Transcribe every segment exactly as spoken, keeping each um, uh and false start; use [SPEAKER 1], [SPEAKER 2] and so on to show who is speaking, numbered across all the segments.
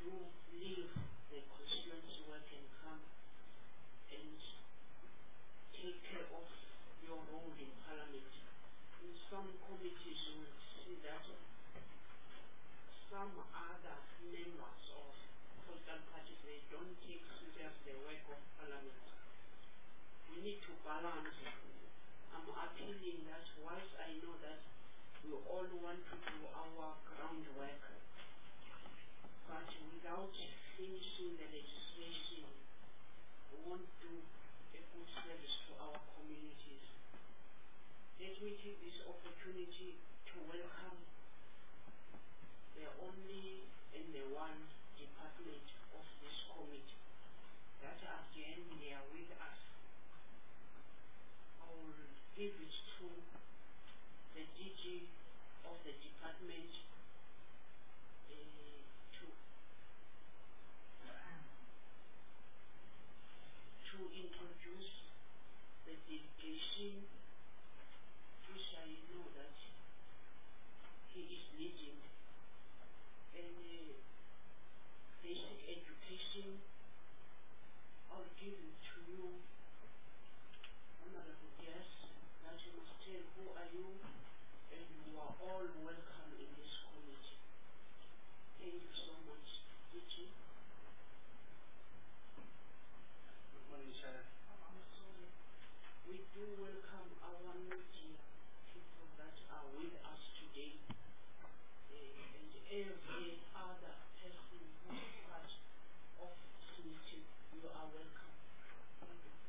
[SPEAKER 1] do leave the constituency work and come and take care of your role in Parliament. In some committees you will see that some other members of political parties, they don't take serious the work of Parliament. We need to balance. I'm appealing that whilst I know that we all want to do our groundwork, but without finishing the legislation, we won't do a good service to our communities. Let me take this opportunity to welcome the only and the one department of this committee that again they are with us. I will give it to the D G of the department uh, to, to introduce the delegation, which I know that he is leading, and uh, basic education. I'll give it to you, honorable guests, that you must tell who are you, and you are all welcome in this committee. Thank you so much. D G.
[SPEAKER 2] Good morning, Chair.
[SPEAKER 1] I'm sorry. We do welcome our media people that are with us today, uh, and every other person who is part of this meeting. You are welcome. Thank you.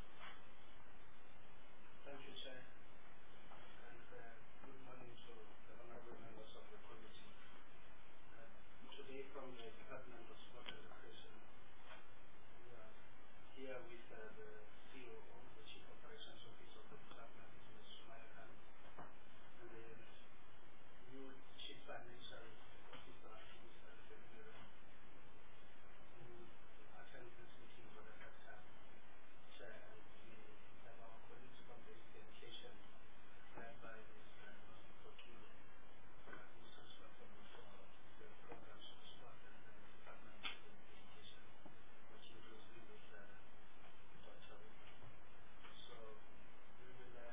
[SPEAKER 2] Thank you, Chair. And uh, good morning to the honorable members of the committee. Uh, today from the Department of Sport and Recreation, we are here with uh, the C O O, the Chief Operations Officer of the department, Miz Sumaya Khan, and the new Chief Financial Officer, Mister February, who attends this meeting for the first time. Chair, and we have our colleagues from the education led by Mister Nosi Kokile, who's responsible for the programs of sport and the department of education, which includes me with uh, Doctor Rupa. So we will uh,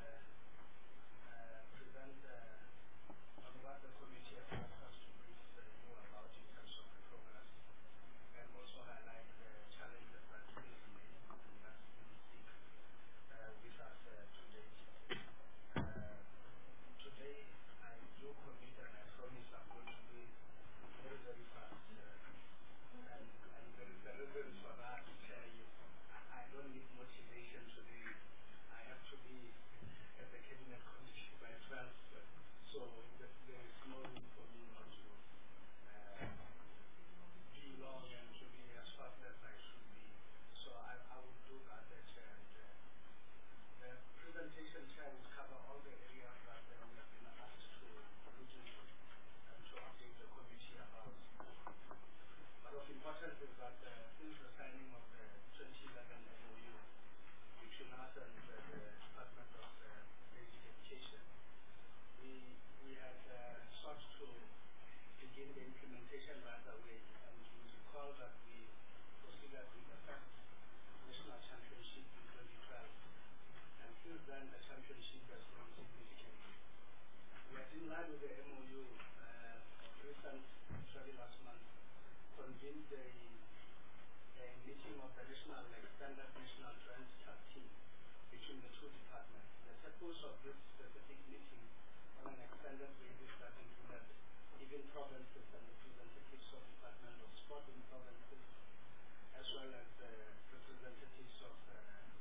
[SPEAKER 2] uh, present uh, on what the committee has asked us to brief uh, you about in terms of the progress, and also highlight the challenges that still remain and that still seek uh, with us uh, today. Uh, today, I do commit and I promise I'm going to be very, very fast. Uh, and, and there is a reason for that. Uh, you, I don't need motivation to do it. I have to be at the cabinet committee by twelve. So th there is no need for me not to uh, be long and to be as fast as I should be. So I, I will do that, uh, Chair. And, uh, the presentation, Chair, will cover all the areas that uh, we have been asked to look into and to update the committee about. But of importance is that uh, since the signing of the twenty eleven M O U between us and uh, the Department of uh, Basic Education, we, we had uh, sought to begin the implementation right away, and you recall that we proceeded with the first national championship in twenty twelve, and since then the championship has grown significantly. We had in line with the M O U uh, of recent, actually last month, convened a, a meeting of the national, extended national joint task team between the two departments. The purpose of this specific meeting on an extended basis that included even provinces and representatives of Department of Sport in provinces, as well as uh, representatives of uh,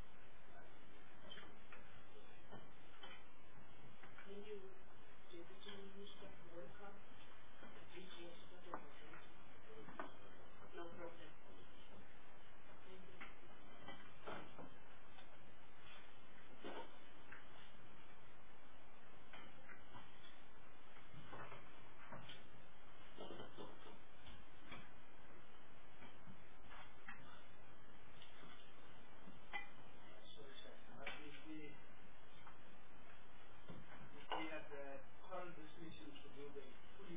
[SPEAKER 1] Thank you, Deputy Minister. Welcome. D G has started already. No problem. Thank you.
[SPEAKER 2] we had uh, called this meeting to do the full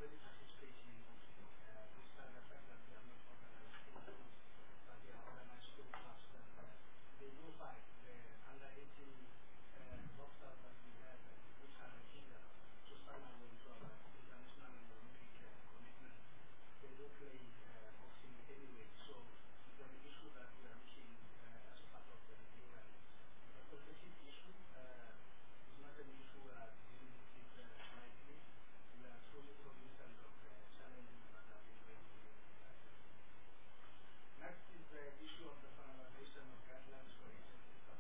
[SPEAKER 2] already participating uh, despite the fact that they are not organized teams, but they are organized through clubs. And uh, they do fight the under eighteen uh, boxers that we have, and which are eager to sign away to our international and Olympic uh, commitment. They do play uh, boxing anyway, so it's an issue that we are looking uh, as part of the review. And it's a sensitive issue. Uh, it's not an issue we are dealing with it uh, lightly. We are truly cognizant of the challenges that have been raised in the discussion. Next is the issue of the finalization of guidelines for executive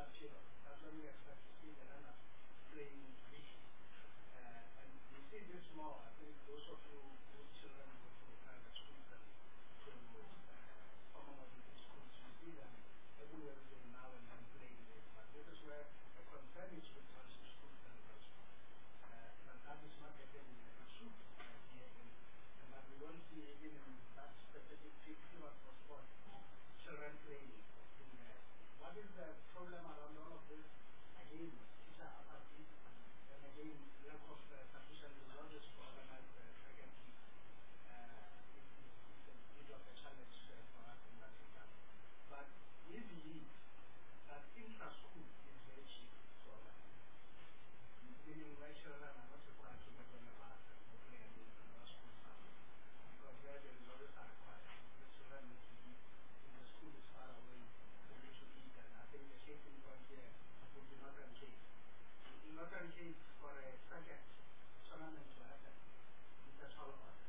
[SPEAKER 2] period. That's when we expect to see the runners playing weekly. Uh, and we see this more, I think those of you whose children go to private schools and to uh, common modern schools, you see them everywhere day now and then playing this. But this is where the concern is with transit schools and transport. Uh, but that is not getting uh, it should uh, be again. And that we don't see even in that specific period for sport, children playing in there. What is the problem around all of this? Again, teacher apathy, and again, lack of uh, sufficient resources to organize the second week. Uh, is, is, is a bit of a challenge uh, for us in that regard. But we believe that intra-school is very cheap to organize. Meaning where children are not required to get on a bus and go play in another school somewhere. Because where the resources are required, the children need to be in the school is far away for you to eat. And I think the shaking point here would be Northern Cape. In Northern Cape, for a second tournament to happen, it's a tall order.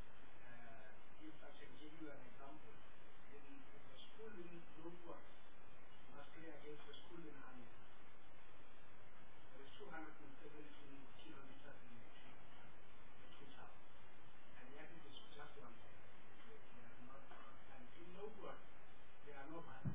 [SPEAKER 2] Uh, if I can give you an example, in, in the school in Lowood must play against the school in Hamilton. There is two hundred seventeen kilometers in between the two towns. And yet it is just one side. They, they are not, and in Lowood, there are no buses.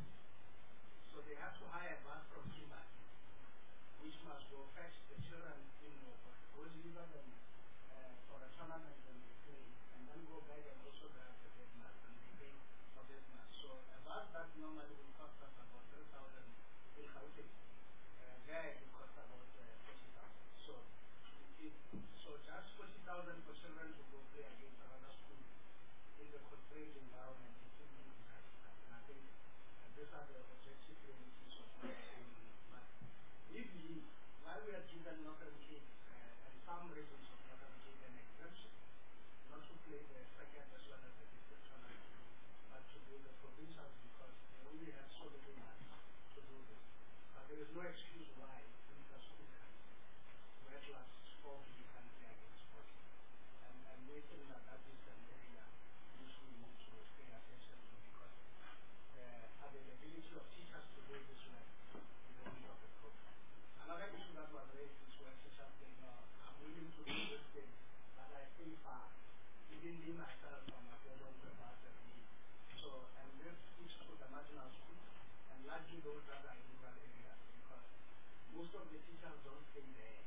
[SPEAKER 2] So they have to hire a bus from Kimberley, which must go fetch the children in Lowood, go deliver them uh, for a tournament when they play, and then go back and also drive the dead mass, and they pay for dead mass. So a bus that normally will cost us about three thousand in Gauteng, uh, there it costs about uh, forty thousand. So, it, so just forty thousand for children to go play against another school in the constrained environment is simply impractical. And I think uh, these are the objective realities of what is going on. But we believe, while we are given Northern Cape uh, and some regions of Northern Cape an exemption, not to play the second as well as the district tournament, but to do the provincials because they only have so little money to do this. But there is no excuse why intra-school country, where class four to be country against forty. And, and we think that that is an area which we need to pay attention to because the availability of teachers to do this work is a bit of a problem. Another issue that was raised is when teachers say, no, I'm willing to do this thing, but I stay far. Even me myself, I'm afraid of the bus and me. So, and this speaks to the marginal schools, and largely those that are in rural areas, because most of the teachers don't stay there.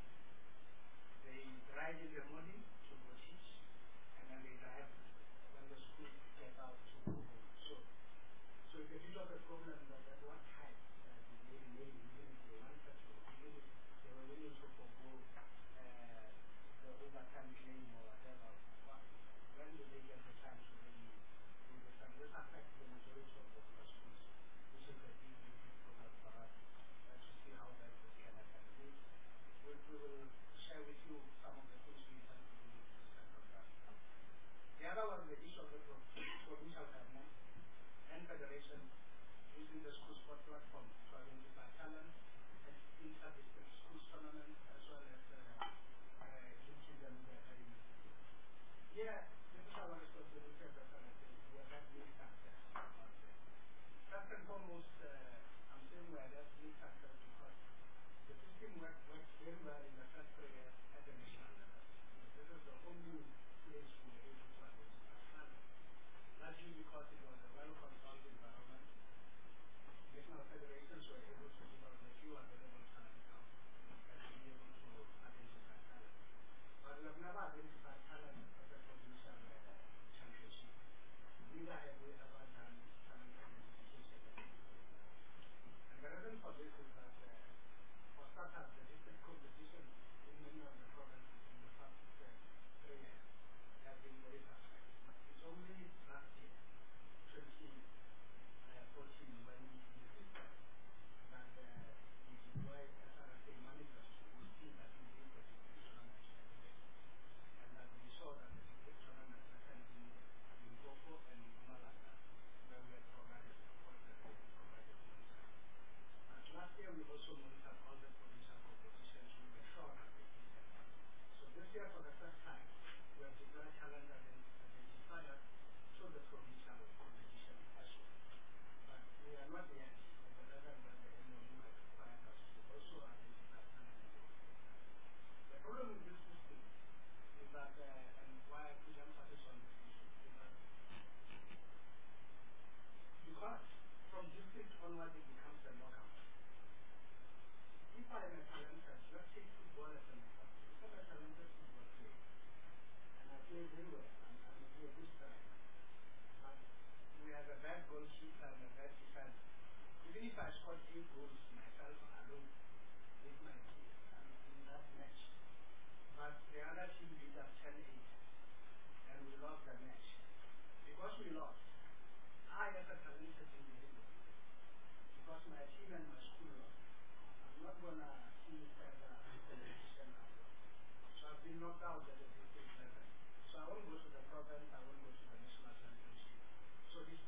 [SPEAKER 2] They drive in the morning to go teach, and then they drive when the school gets out to go home. So, so it's a bit of a problem that at what time uh, they may, even if they wanted to, even if they were willing to forgo uh, the overtime claim or whatever, what, when do they get the time to really do this? And this affects the majority of the rural schools, which is a big, big, big problem for us uh, to see how that this can happen. We, we, we will share with you some of the things we intend to do with respect of that. The other one, the issue of the pro provincial government and federation using the school sport platform to identify talent at inter-district schools tournament as well as uh, uh, linking them with the academic. Yeah, this is our responsibility as a federation. We are that need success. First and foremost, uh, I'm saying we are that need success because the system work, works very well in the first three years at the national level. This is the only place we were able to identify talent. Largely because it was a well-controlled environment. National federations were able to give us the few available talent accounts.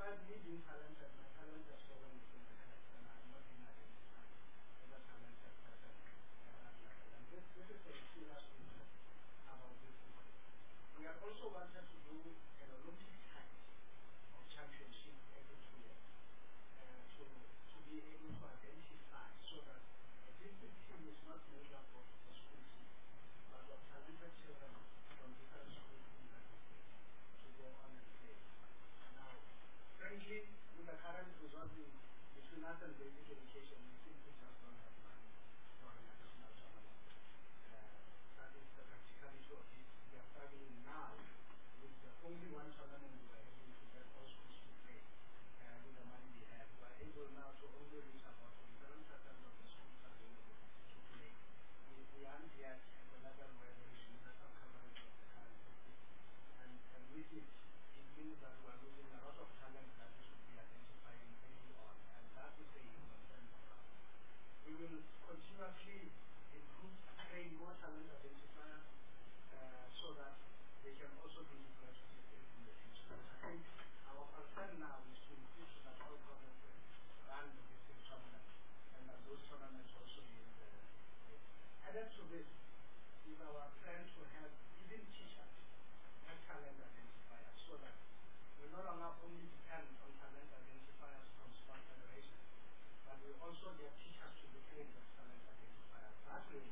[SPEAKER 2] despite me being talented, my talent has fallen within the cracks, and I'm not being identified as a talented person at that level. And this, this is a serious reason about this issue. We have also wanted to do an Olympic type of championship every two years uh, to, to be able to identify so that a district team is not made up of a school team, but of talented children from different schools in the district to go on and play. Now, frankly, with the current resources between us and basic education, we simply just don't have money for an additional tournament. Uh, that is the practicality of it. We are struggling now with the only one tournament we were able to get all schools to play uh, with the money we have. We are able now to only reach about twenty-seven percent of the schools available to play. We, we aren't yet at the level where there is universal coverage of the current system. And, and with it, it means that we are losing a lot of talent that we should be identifying early on. And that is a concern for us. We will continuously improve, train more talent identifiers uh, so that they can also be deployed to districts in the future. I think our concern now is to insist that all provinces run the district tournament and that those tournaments also yield the uh, added to this is our plan to have even teachers have talent identifiers so that we no longer only depend on talent identifiers from sport federations, but we also get teachers to be trained as talent identifiers. That way,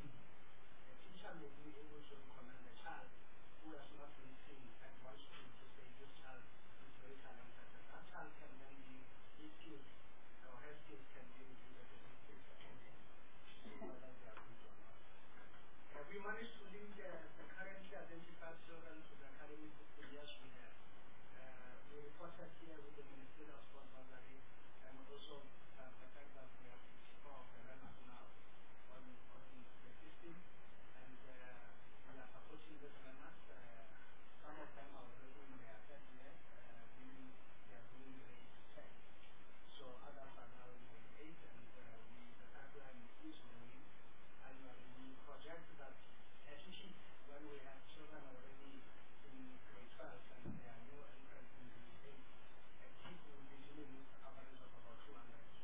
[SPEAKER 2] a teacher may be able to recommend a child who has not been seen at one school to say this child is very talented, and that child can then be, his skills or her skills can be reviewed at the district academy to see whether they are good or not. Uh, we managed to link uh, the currently identified children to the academic system. Yes, we have. Uh, we reported here with the Ministry of Sport Bursary and also uh, the fact that we have fifty-four of the runners now on, on the system, and uh, we are supporting these runners. Uh, some of them are already in their third year, uh, meaning they are doing grade ten. So others are now in grade eight, and uh, we, the pipeline is growing. And uh, we project that at least when we have children already in grade twelve and they are new entrants in grade eight, a kid will be dealing with an average of about two hundred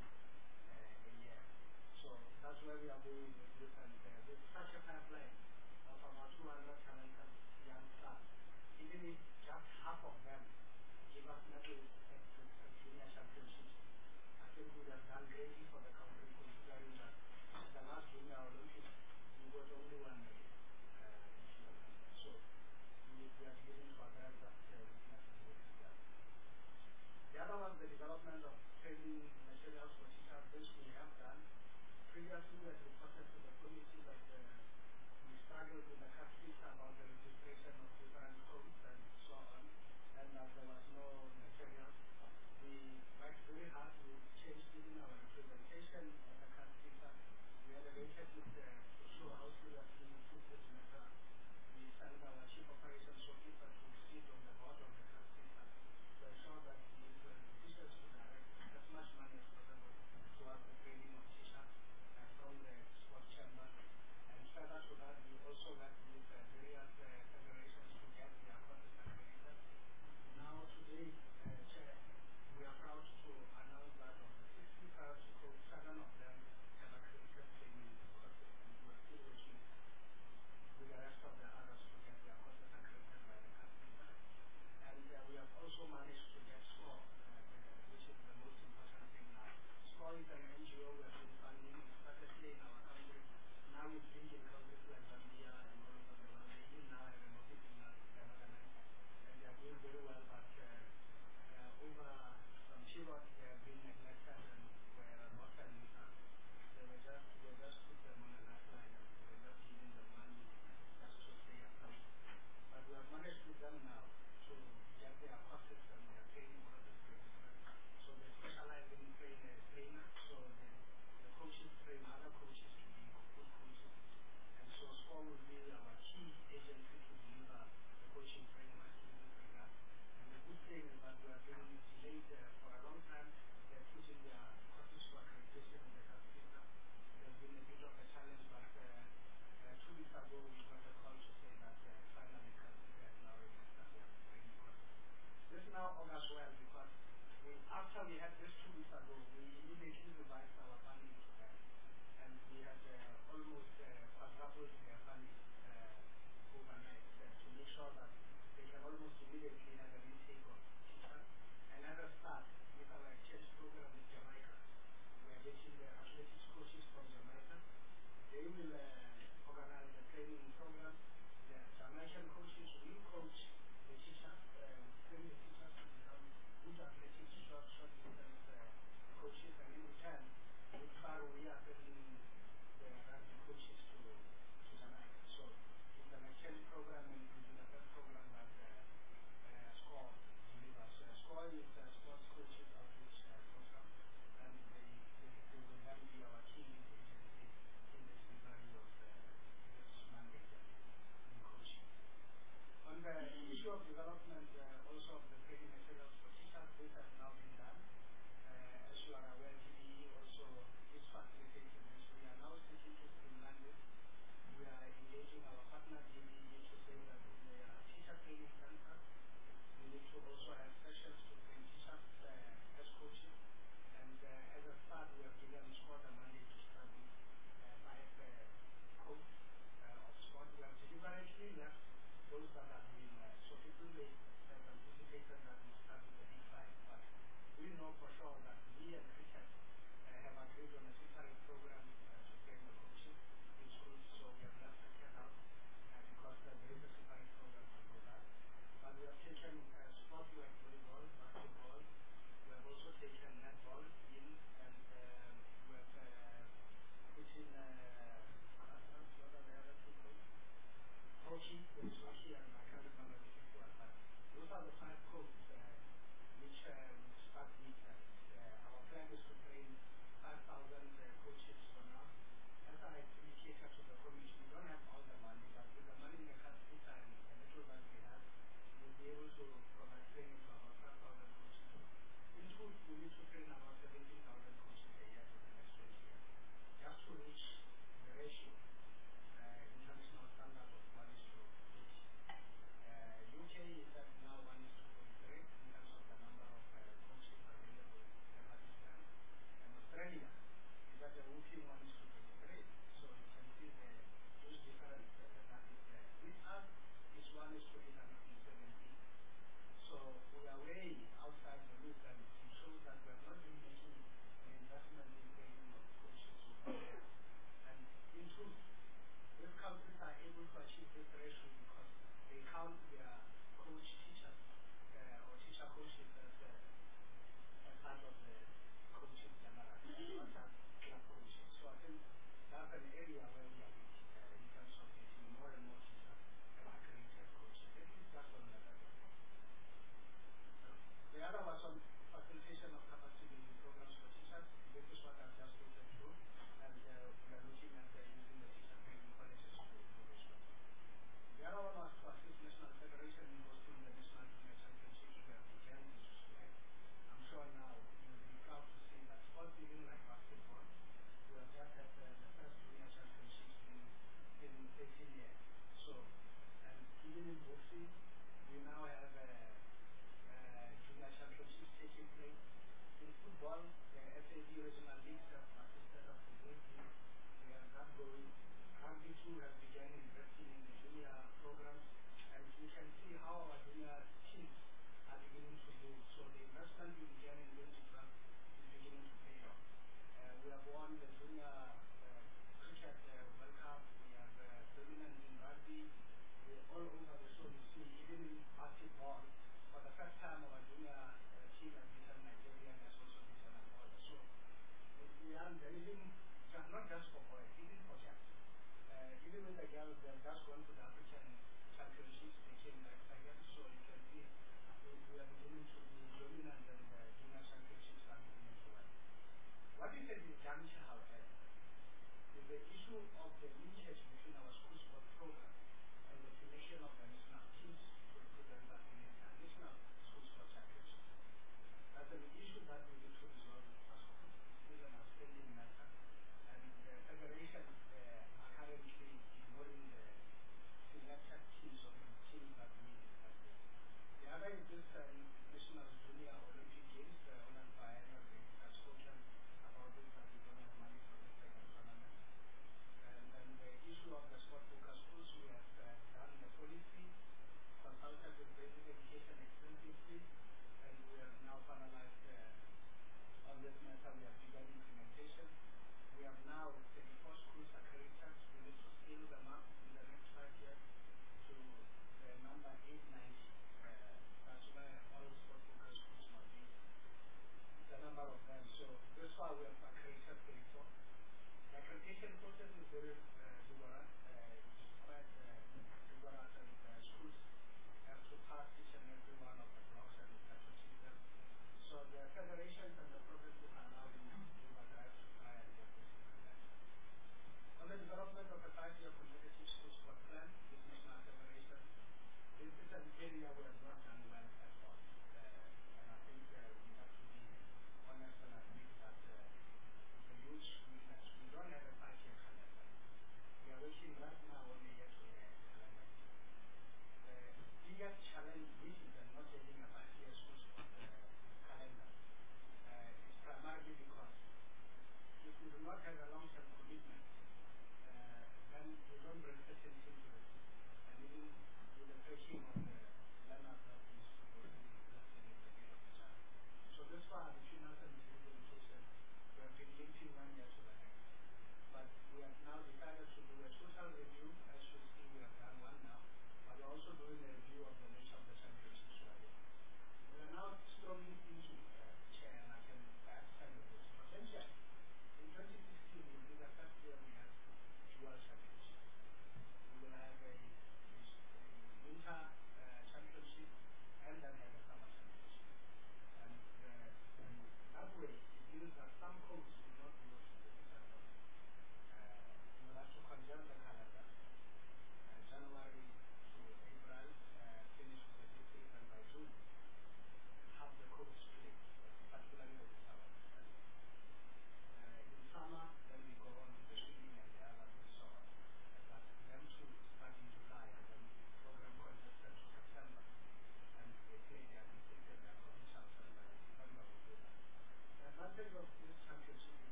[SPEAKER 2] are aware, T B E also is facilitating this. We are now seeking to streamline this. We are engaging our partner G B E to say that in the uh, teacher training center, we need to also have sessions to train teachers uh, as coaches. And uh, as a start, we have given Scott a mandate to start with uh, five uh, codes uh, of sport. We have deliberately left those that have been uh, so people may have anticipated that we start with the big five. But we know for sure that we and cricket uh, have agreed on a separate program uh, to train the coaches in schools. So we have left cricket out uh, because uh, there is a separate program to do that. But we have taken uh, sport like volleyball, basketball. We have also taken netball in, and um, we have uh, put in uh, what are the other two codes? Hockey, yes, hockey, and I can't remember the fifth one, but those are the five codes uh, which uh, we start with. And uh, our plan is to train five thousand uh, coaches for now. As I indicated to the committee, we don't have all the money, but with the money in the country and the little that we have, we'll be able to provide training for about five thousand coaches. In truth, we need to train about seventeen thousand coaches a year for the next twenty years, just to reach the ratio, uh, international standard of one is to eight.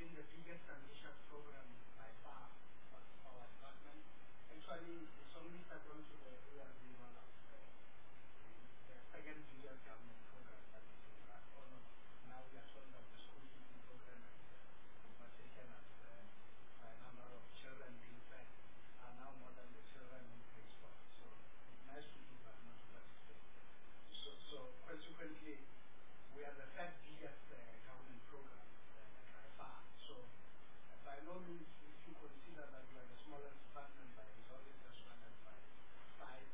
[SPEAKER 2] been the biggest ambitious program by far for our department. Actually, it's only second to the A R D one of the, the second biggest government program that is in Iraq. Oh no, now we are told that the school feeding program has uh, overtaken us uh, by a number of children being fed are now more than the children in grade school. So it's nice to do, but not to that extent. So, so consequently, we are the third biggest uh, government program uh, by far. So uh, by no means, if you consider that we are the smallest department by resources as well as by size,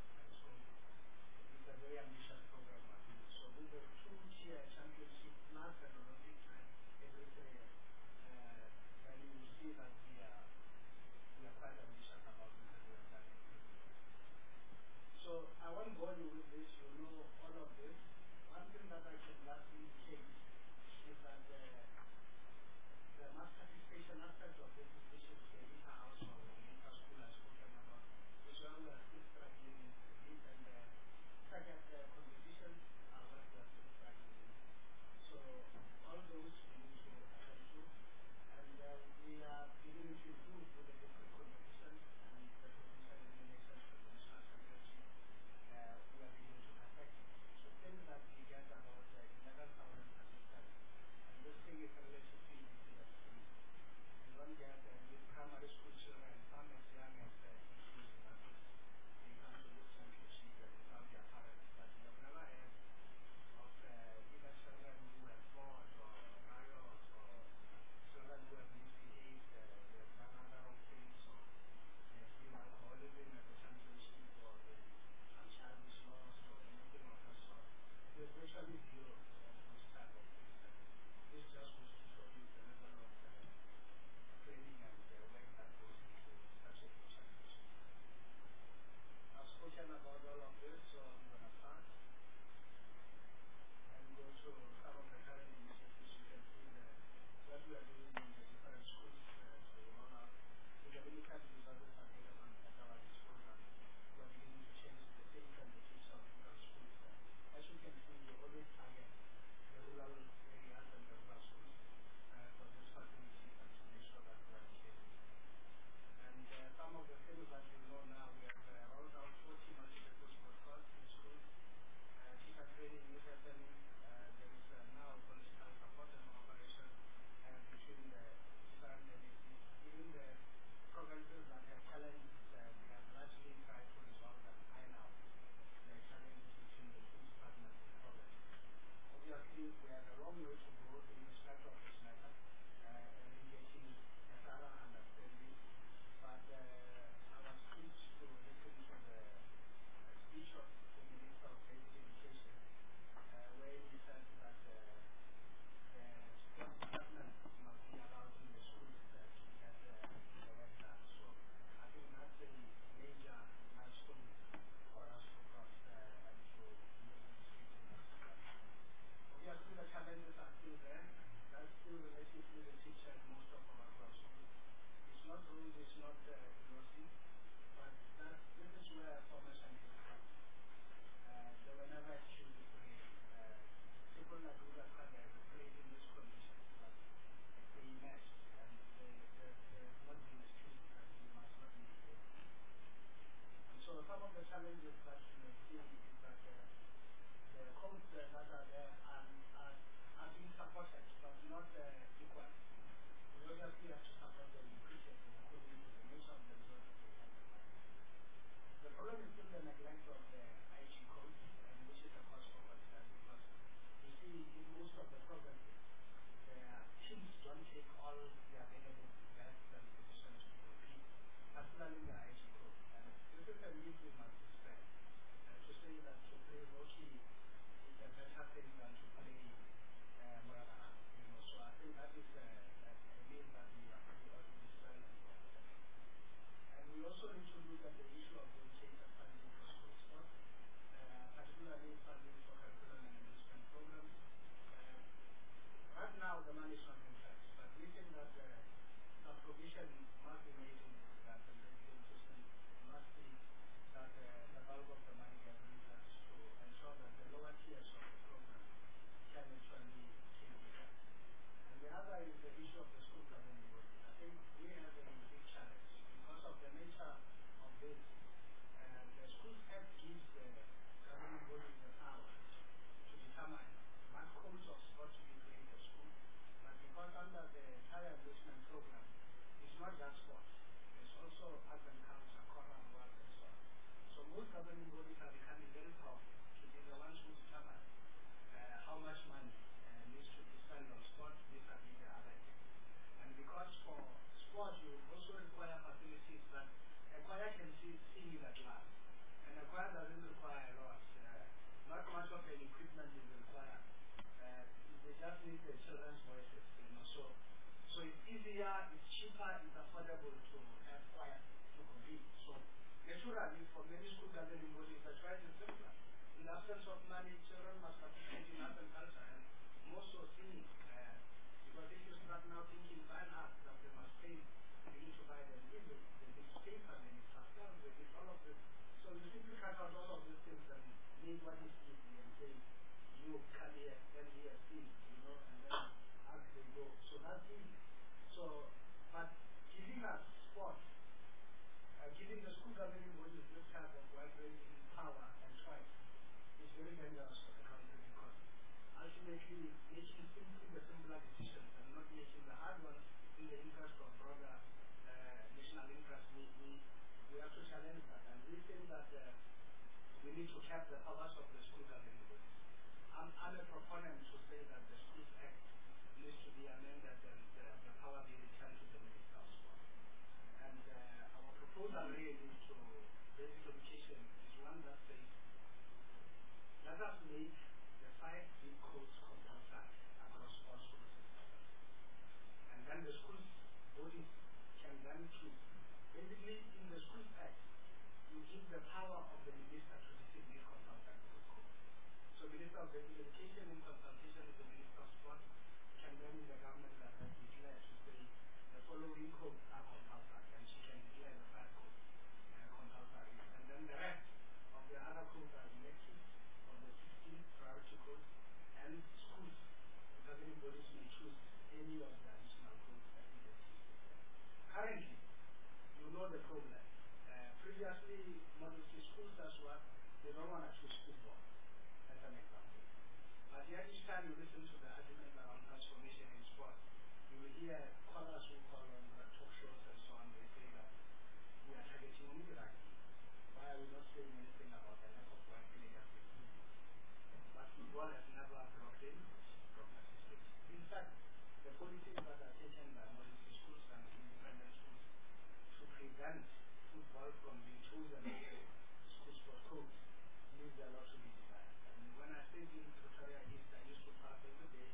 [SPEAKER 2] make the children's voices, you know, so so it's easier, it's cheaper, it's affordable to have choir to compete. So naturally, for many school governing bodies, the choice is simpler. In the absence of money, children must participate in art and culture, and more so singing. Uh, because if you start now thinking fine art, that they must pay, you need to buy them easily. They need paper, they need pastels, they need all of this. So you simply cut out all of these things and make what is easy and say, you come here, then here, sing, you know, and then as they go. So that's easy. So, but giving us sports, uh, giving the school governing bodies this type of wide-ranging power and choice is very dangerous for the country because ultimately making simply the simpler decisions and not making the hard ones in the interest of broader uh, national interest, we, we, we have to challenge that. And we think that uh, we need to cap the powers of the school governing bodies. I'm, I'm a proponent to say that the Schools Act needs to be amended and uh, the power be returned to the Minister of Sport. And uh, our proposal really to basic education is one that says, let us make the five big codes compulsory across all school systems. And then the schools bodies can then choose. Basically, in the Schools Act, you give the power of the minister to designate consultant for the code. So Minister of Basic Education in consultation with the Minister of Sport can then in the government that has declared to say the following codes are compulsory, and she can declare the five codes uh, compulsory. And then the rest of the other codes are elective of the sixteen priority codes, and schools, the governing bodies may choose any of the additional codes that is existing. Currently, you know the problem. Uh, previously, modesty schools as well, they don't want to choose football as an example. But yet each time you listen to the arguments around transformation in sport, you will hear callers who call on the talk shows and so on, they say that we are targeting only rugby. Why are we not saying anything about the lack of white players in football? But football has never blocked anybody from participating. In fact, the policies that are taken by modesty schools and independent schools to prevent football from being chosen as a school sport code leaves a lot to be desired. I mean, when I stayed in Pretoria East, I used to pass every day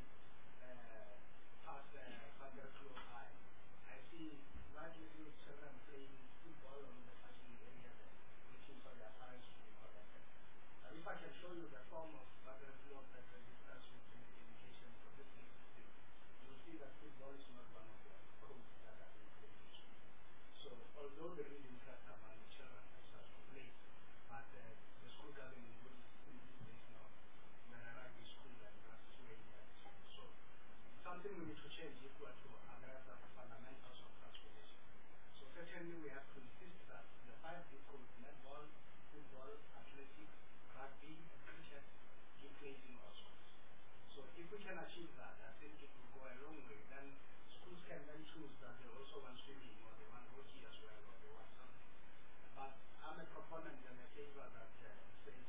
[SPEAKER 2] uh, past the Bagger Club High. I see large little children playing football on the parking area there, waiting for their parents to be collected. Now, if I can show you the form of Bagger Club that registers with basic education for this system, you'll see that football is not one of the codes that are being played in school. So, although there is interest among the children as such to play, but uh, the school governing bodies simply says no, we're a rugby school and that's where it is. So, it's something we need to change if we are to address the fundamentals of transformation. So, certainly we have to insist that the five big codes, netball, football, athletics, rugby, and cricket, be played in all schools. So, if we can achieve that, I think it will go a long way. Then schools can then choose that they also want swimming or they want hockey as well or they want something. But I'm a proponent and a favor that uh, says,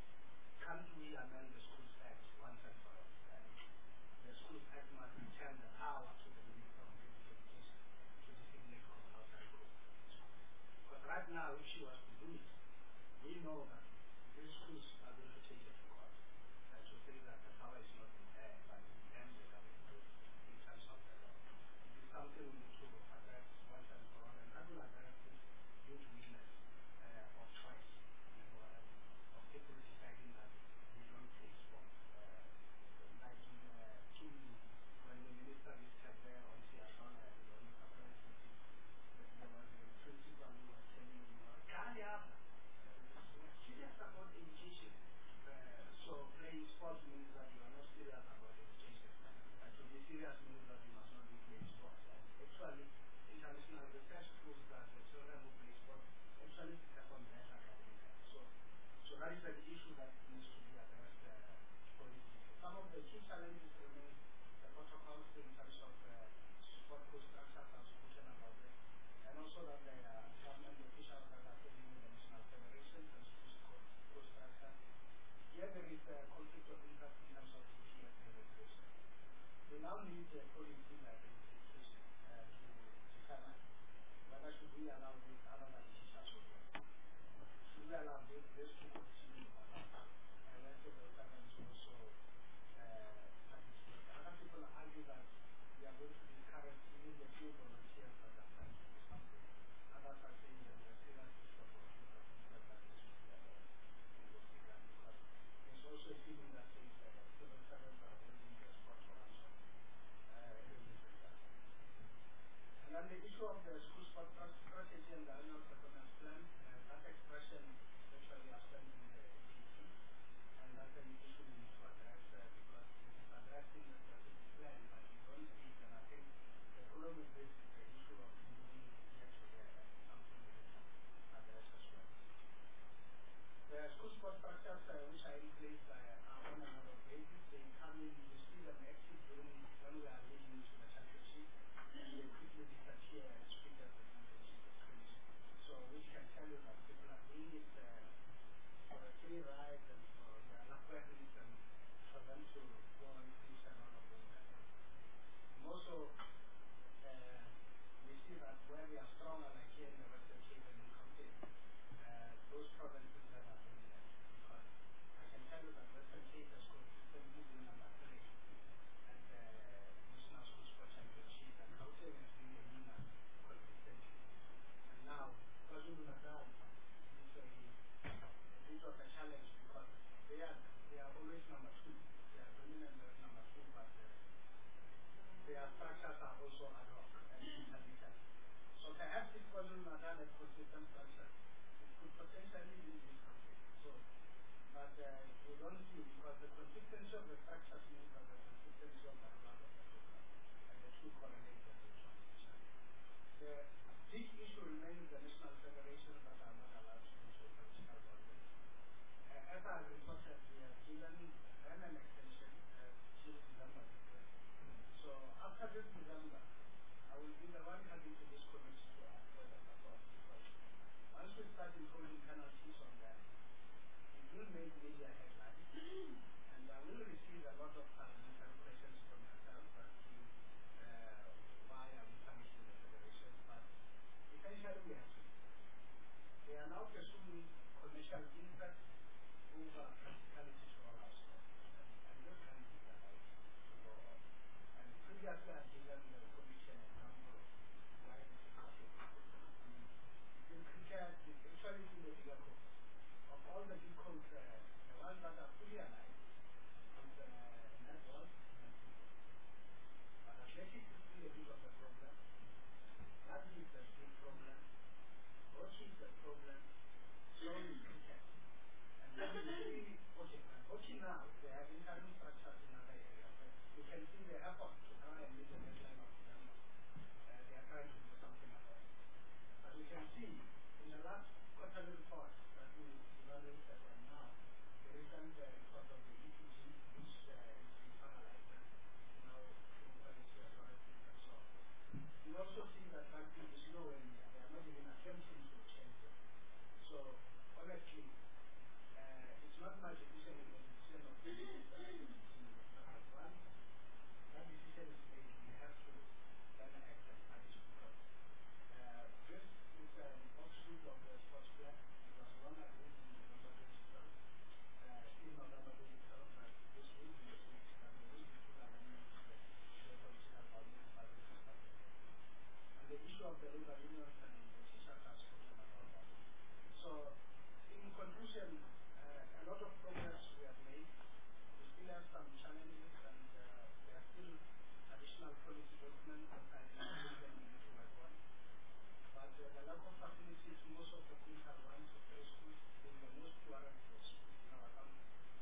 [SPEAKER 2] can't we amend the Schools Act once and for all? And the Schools Act must return the power to the Minister of Basic Education to designate compulsory codes. Because right now, if she was to do it, we know that these schools are going to take it to court and to say that the power is not in her, but in them the government in terms of the law. It is something we need to address once and for all, and I will address this youth weakness uh, of choice, you know, uh, of people deciding that they don't play sports. Uh, like in uh, Kindi, when the minister visited there on Seattle and on the April fifteenth, there was a principal who was telling me, Kali Abba, we're serious about education. Uh, so playing sports means that you are not serious about education. And to be serious means that you must not be playing sports. And actually, international research proves that the children who play sports actually perform better academically. So, so that is an issue that needs to be addressed uh, politically. Some of the key challenges remain the protocols in terms of uh, sport code structures, I've spoken about it, and also that the uh, government officials that are taking in the national federations and schools code, code structure. Here there is a conflict of interest in terms of P T S A regulation. We now need a policy like education uh, to determine whether should we allow this other than teachers as well. Should we allow this, this to continue or not? And then the government also uh, participate. Other people had a consistent structure, it could potentially be this conflict. So, but uh, we don't see, because the consistency of the structures means that the consistency of the result of the program, and the two correlate and they trust each other. The big issue remains the national federations that are not allowed to do so political boundaries. Uh, as I reported, we have given them an extension uh, till December this year. So after this December, I will be the one coming to this committee to ask for the support, because once we start imposing penalties on them, it will make media headlines, and I will receive a lot of parliamentary questions from myself as to uh, why are we punishing the federation, but essentially we have to. They are now pursuing commercial interest over practicality to all our stores, and, and this can't be allowed to go on. And previously I've given the commission an example of why this is happening. In cricket, it's actually in the bigger codes. Of all the big codes, uh, the ones that are fully aligned is uh, netball and football. But athletics is still a bit of a problem. Rugby is a big problem. Hockey is a problem. So is cricket. And then you see, okay, and hockey now, they have interim structures in other areas. But you can see the effort to try and meet the deadline of December. Uh, they are trying to do something about it. As you can see, in the last quarterly report that we evaluated, and now the recent uh, report of the E P G, which uh, is being finalized now through quality authorities and so on. You also see that rugby is nowhere near. They are not even attempting to change it. So, honestly, uh, it's not my decision, it's the decision of the minister. But once that decision is made, we have to then act and punish, because uh, this is an offshoot of the sports plan. It was long agreed in November twenty-third, uh, in November twenty-third, that this will be a fix, that there will be full alignment to the, to the political boundaries, but this is not the case. And the issue of the labor unions and the teachers has spoken about that. So, in conclusion, uh, a lot of progress we have made. We still have some challenges, and uh, there are still additional policy documents that I think we need to work on. But uh, the lack of facilities, most of the critical ones of the schools, in the most poorer schools in our country,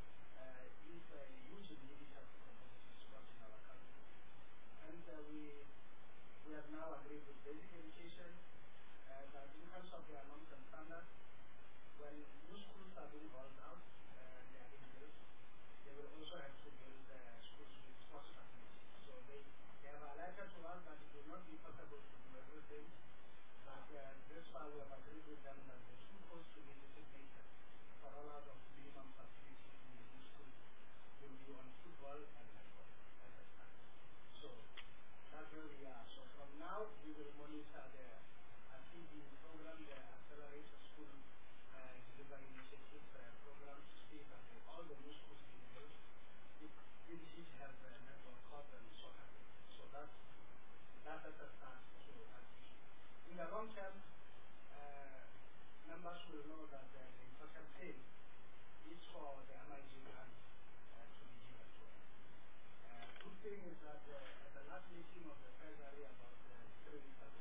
[SPEAKER 2] uh, is a huge inhibitor to competitive sports in our country. And uh, we we have now agreed with basic education uh, that in terms of their long-term standards, when new schools are being rolled out, uh, they are being built, they will also have to build uh, schools with sports facilities. So they, they have alerted to us that it will not be possible to do everything, but uh, this far we have agreed with them that the two courses to be designated for all out of minimum facilities in the new schools will be on football and netball as a start. So that's where we are. So from now, we will monitor the uh, C D program, the Accelerated School uh, Delivery Initiative uh, program, to see that the, all the new schools being built, it will each have a netball court and soccer. So that's, that's at the start. So that's in the long term, uh, members will know that uh, the important thing is for the M I G grants uh, to be given to us. Uh, good thing is that uh, at the last meeting of the Treasury about uh, three weeks ago,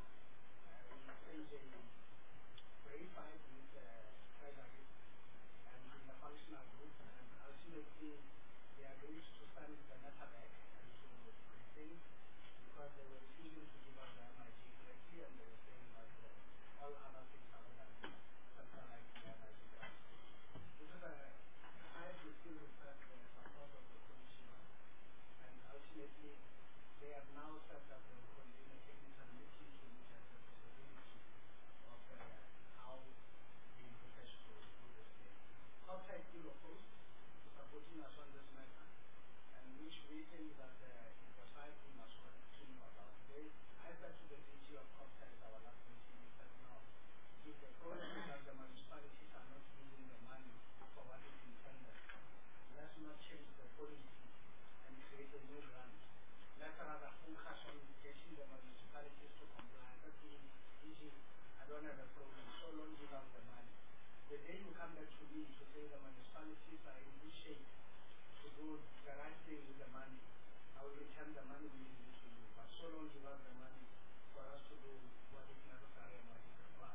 [SPEAKER 2] uh, we changed a verified with the uh, Treasury and in the functional group, and ultimately they agreed to send the matter back and to rethink, because they were refusing to give us the M I G directly, and they were saying that uh, all other things other than centralizing the M I G grants. This is a high still request the support of the commissioner, and ultimately they have now said that they will convene a technical meeting to look at the possibility of uh, how the best to do this thing. COPTA is still opposed to supporting us on this matter, and which we think that uh, is the side we must continue about. They, I said to the D G of COPTA at our last meeting, he said no, if the problem is that the municipalities are not using the money for what is intended, let's not change the policy and create a new grant. Let's rather focus on getting the municipalities to comply. That's easy. I don't have a problem. So long give us the money. The day you come back to me to say the municipalities are in good shape to do the right thing with the money, I will return the money willingly to you. But so long give us the money for us to do what is necessary and what is required.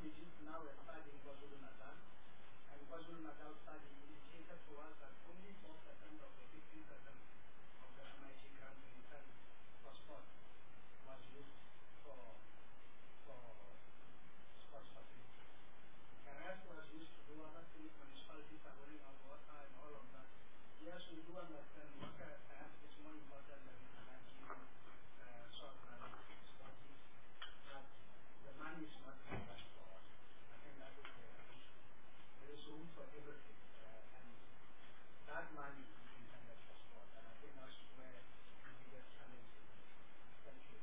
[SPEAKER 2] committee now has started in KwaZulu-Natal, and KwaZulu-Natal study indicated to us that only four percent of the fifteen percent of the M I T grant in terms for sport was used for, for sports facilities. The rest was used to do other things. Municipalities are running out of water and all of that. Yes, we do understand water perhaps is more important than granting uh, short run sports, but the money is not there for us. I think that is the issue. There is room for everything, uh, and that money is intended for sport, and I think that's where the biggest challenge is. Thank you.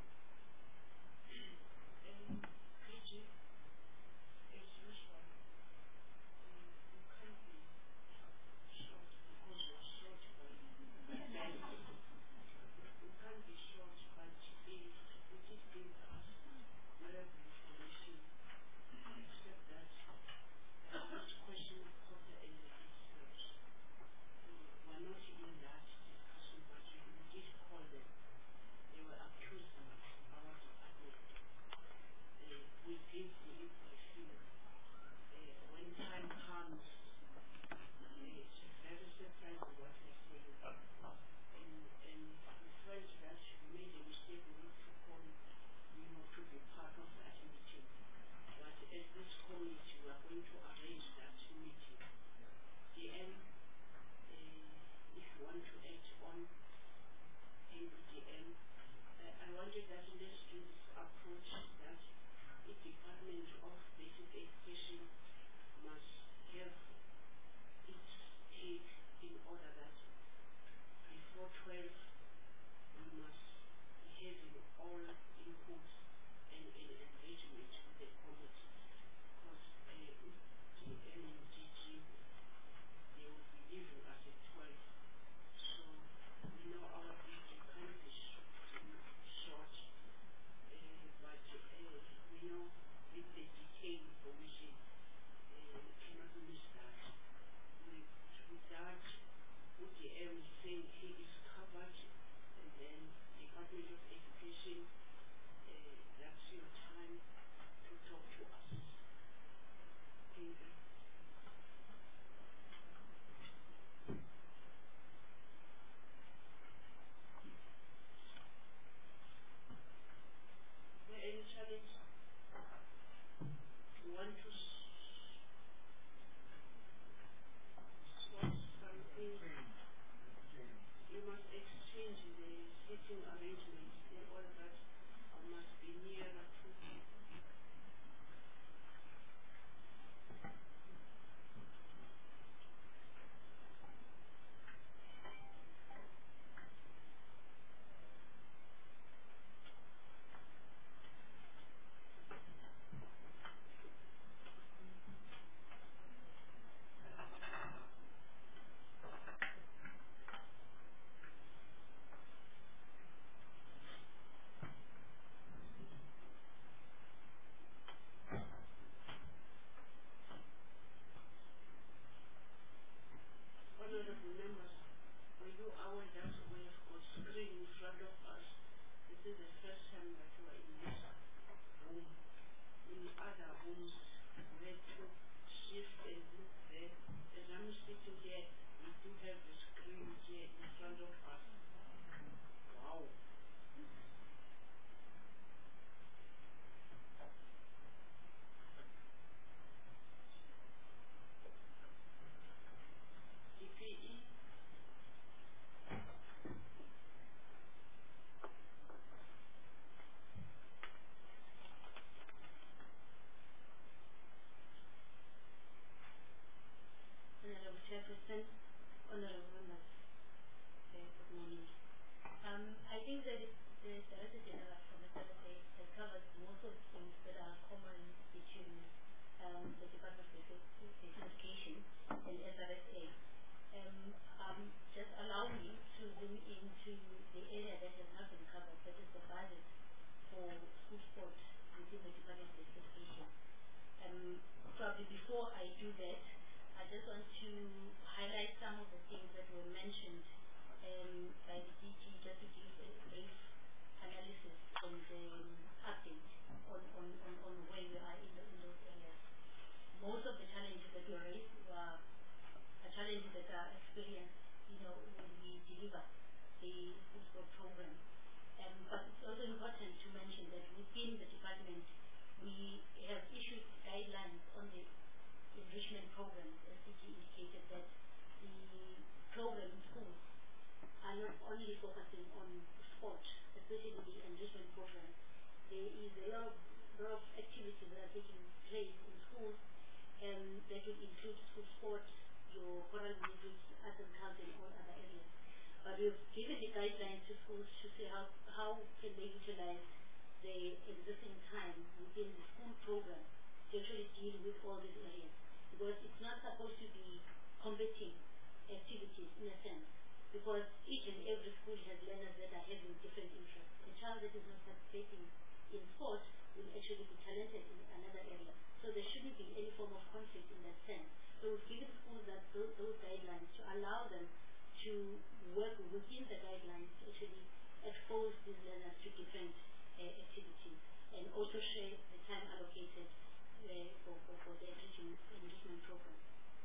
[SPEAKER 1] Um, Gigi, as usual, um, you can't be short because you're short by you can't be short, but if you did give us whatever information, except that the first question of Porter and itself, we're not in that discussion, but you did call them. They were accusing our department. Uh, we give belief by feeling. Uh, when time comes, uh, it's very surprising what they're saying. And, and we felt that we made a mistake not to call, you know, to be part of that meeting. But as this committee, we are going to arrange that meeting. The end, uh, if you want to act on A B D M, uh, I wanted that let's do this approach that the Department of Basic Education must have its take in order that before twelve we must have all inputs and, and engagement with the committee, because uh, the M D G, they will be leaving us at twelve, so we know our duty can't be sh short, uh, but uh, we know with the detailed information uh, we cannot miss that. With, with that, U D M is saying he is covered, and then Department of Education, uh, that's your time to talk to us. Thank you. Is there any challenge? You want to swap something? You must exchange the seating arrangements in order that you must be nearer to honorable members. Were you aware that we have got screen in front of us? This is the first time that we are in this room. In other rooms, we had to shift and look there. As I'm sitting here, we do have the screen here in front of us. Wow. D P E.
[SPEAKER 3] Honorable Chairperson, honorable members, uh, good morning. Um, I think that the Director General from the Secretary has covered most of the things that are common between um, the Department of Basic Education and S R S A. Um, um, just allow me to zoom into the area that has not been covered, that is the budget for school sport within the Department of Basic Education. Um, probably before I do that, I just want to highlight some of the things that were mentioned um, by the D G, just to give a brief analysis and um, update on, on, on, on where we are in, the, in those focusing on sport, especially the enrichment program. There is a lot of, lot of activities that are taking place in schools um, that will include school sports, your choral music, arts and culture, and all other areas. But we've given the guidelines to schools to say how, how can they utilize the existing time within the school program to actually deal with all these areas. Because it's not supposed to be competing activities in a sense, because each and every school has learners that are having different interests. A child that is not participating in sport will actually be talented in another area. So there shouldn't be any form of conflict in that sense. So we've given schools that those, those guidelines to allow them to work within the guidelines to actually expose these learners to different uh, activities and also share the time allocated uh, for, for, for the enrichment, enrichment program.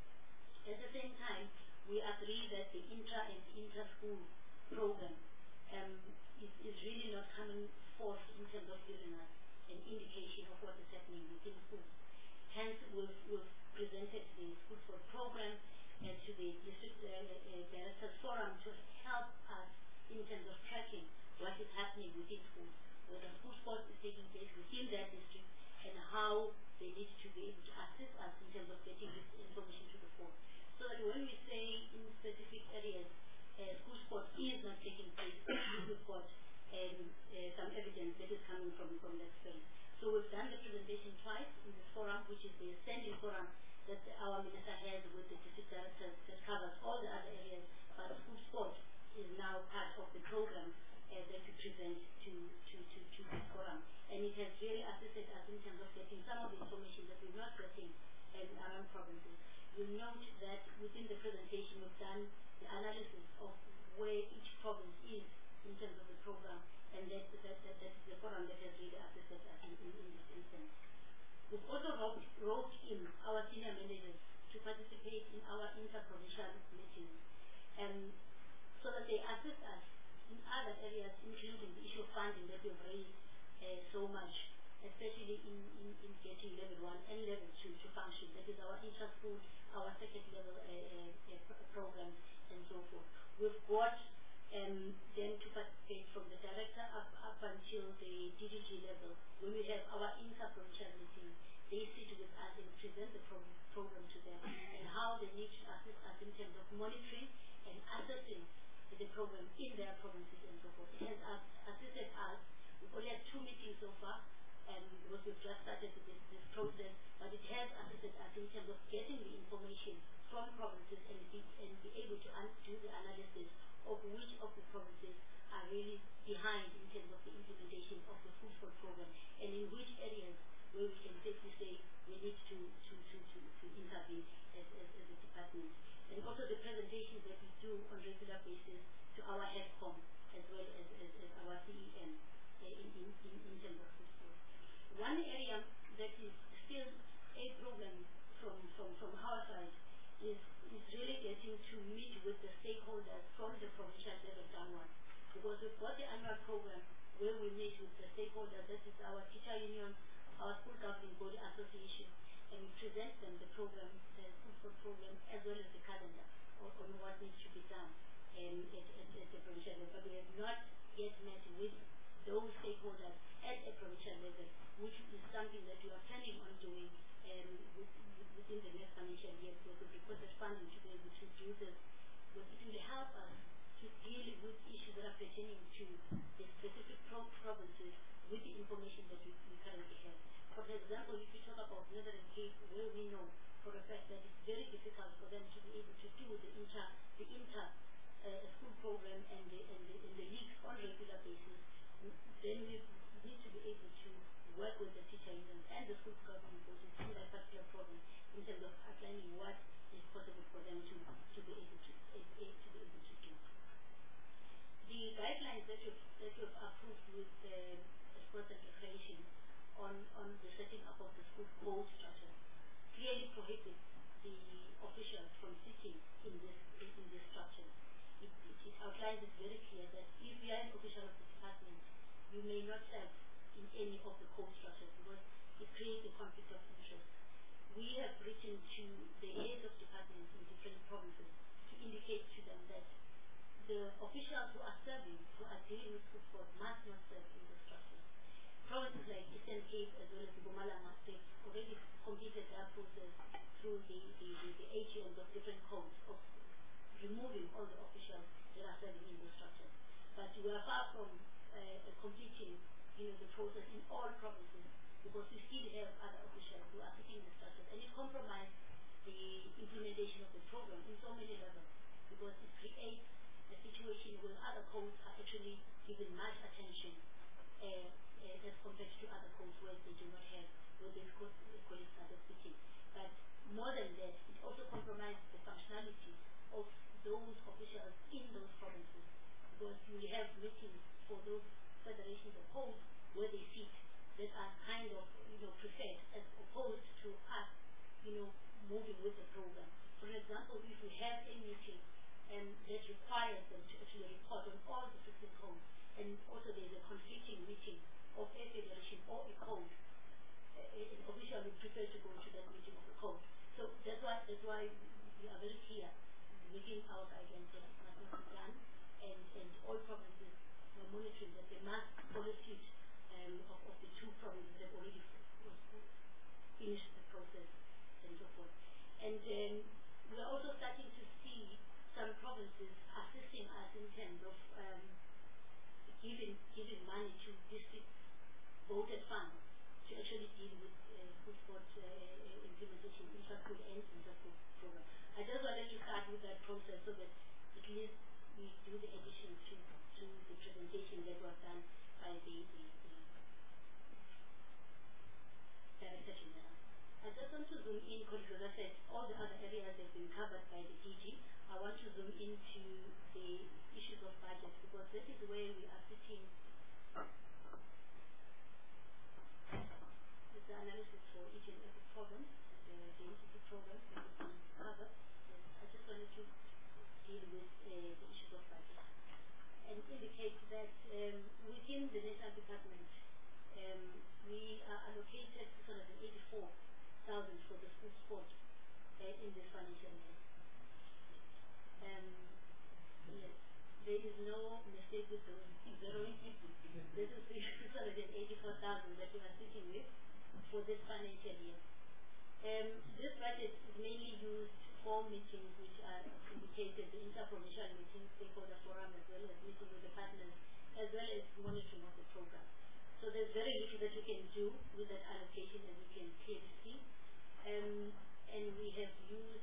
[SPEAKER 3] At the same time, we agree that the intra and inter-school program um, is, is really not coming forth in terms of giving us an indication of what is happening within schools. Hence, we've, we've presented the School Sport program and to the District uh, uh, Directors Forum to help us in terms of tracking what is happening within schools, whether school sport is taking place within their district, and how they need to be able to assist us in terms of getting this information to the fore. So that when we say in specific areas uh, school sport is not taking place, we've got um, uh, some evidence that is coming from, from that space. So we've done the presentation twice in this forum, which is the standing forum that our minister has with the district directors that covers all the other areas, but school sport is now part of the program uh, that we present to, to, to, to this forum. And it has really assisted us in terms of getting some of the information that we're not getting um, around provinces. You'll note that within the presentation we've done the analysis of where each province is in terms of the program, and that, that, that, that is the forum that has really assisted us in, in, in this instance. We've also wrote, wrote in our senior managers to participate in our inter-provincial meetings, um, so that they assist us in other areas, including the issue of funding that we've raised uh, so much, especially in, in, in getting level one and level two to function. That is our intra-school, our second level uh, uh, uh, programs, and so forth. We've got um, them to participate from the director up, up until the D D G level. When we have our inter-provincial meetings, they sit with us and present the pro program to them and how they need to assist us in terms of monitoring and assessing the program in their provinces and so forth. It has uh, assisted us. We've only had two meetings so far, and because we've just started this, this process, but it has assisted us in terms of getting the information from provinces and be, and be able to do the analysis of which of the provinces are really behind in terms of the implementation of the food sport program, and in which areas where we can safely say we need to, to, to, to, to intervene as, as, as a department. And also the presentations that we do on regular basis to our HEDCOM as well as, as, as our C E M uh, in, in, in, in terms of food sport. One area that is still a problem from, from, from our side is, is really getting to meet with the stakeholders from the provincial level downwards. Because we've got the annual program where we meet with the stakeholders, that is our teacher union, our school governing body association, and we present them the program, the school sport program, as well as the calendar on, on what needs to be done um, at, at, at the provincial level. But we have not yet met with those stakeholders at a provincial level, which is something that we are planning on doing um, with, with, within the next financial year, because we've requested funding to be able to do this, because it will help us to deal with issues that are pertaining to the specific pro provinces with the information that we, we currently have. For example, if we talk about Northern Cape, where we know for a fact that it's very difficult for them to be able to do the inter the inter uh, school program and the, and the and the leagues on a regular basis, then we need to be able to work with the teacher unions and the school government bodies in that particular program in terms of outlining what is possible for them to to be able to uh, to be able to do. The guidelines that you've that you've approved with uh, sports and recreation on, on the setting up of the school code structure clearly prohibits the officials from sitting in this in, in this structure. It, it, it outlines it very clear that if you are an official of the department, you may not serve in any of the code structures because it creates a conflict of interest. We have written to the heads of departments in different provinces to indicate to them that the officials who are serving, who are dealing with school sport, must not serve in those structures. Provinces like Eastern Cape as well as Mpumalanga, they've already completed their process through the, the, the, the A G Ms of different codes of removing all the officials that are serving in those structures. But we are far from uh, completing, you know, the process in all provinces, because we still have other officials who are sitting in the structures, and it compromises the implementation of the program in so many levels, because it creates a situation where other codes are actually given much attention uh, uh, as compared to other codes where they do not have, where these colleagues are just sitting. But more than that, it also compromises the functionality of those officials in those provinces, because we have meetings for those federations of codes where they sit that are kind of, you know, preferred as opposed to us, you know, moving with the program. For example, if we have a meeting and that requires them to actually report on all the sixteen codes, and also there's a conflicting meeting of a federation or a code, an official would prefer to go to that meeting of the code. So that's why that's why we are very clear within our guidelines that it must not be done, and, and all provinces are monitoring that they must follow suit um, of, of the two provinces that already finished the process and so forth. And um, we are also starting to see some provinces assisting us in terms of um, giving giving money to district voted funds to actually deal with uh, food sport uh, implementation, intra-school and intra-school program. I just wanted to start with that process so that at least we do the addition to, to the presentation that was done by the, the, the Director General. I just want to zoom in, because as I said, all the other areas have been covered by the D G. I want to zoom into the issues of budget, because this is where we are sitting. This is the analysis for each and every program, the, the institute programs that have been covered. Yes, I just wanted to deal with uh, the issues of budget and indicate that um, within the national department, um, we are allocated six hundred eighty-four thousand for the school sport uh, in this financial year. Um, yes, there is no mistake with those zeroing. This is the six hundred eighty-four thousand that we are sitting with for this financial year. Um, this budget is mainly used for meetings which are indicated, the interprovincial meetings, stakeholder forum, as well as meeting with the partners, as well as monitoring of the program. So there's very little that we can do with that allocation, as you can clearly see. Um, and we have used,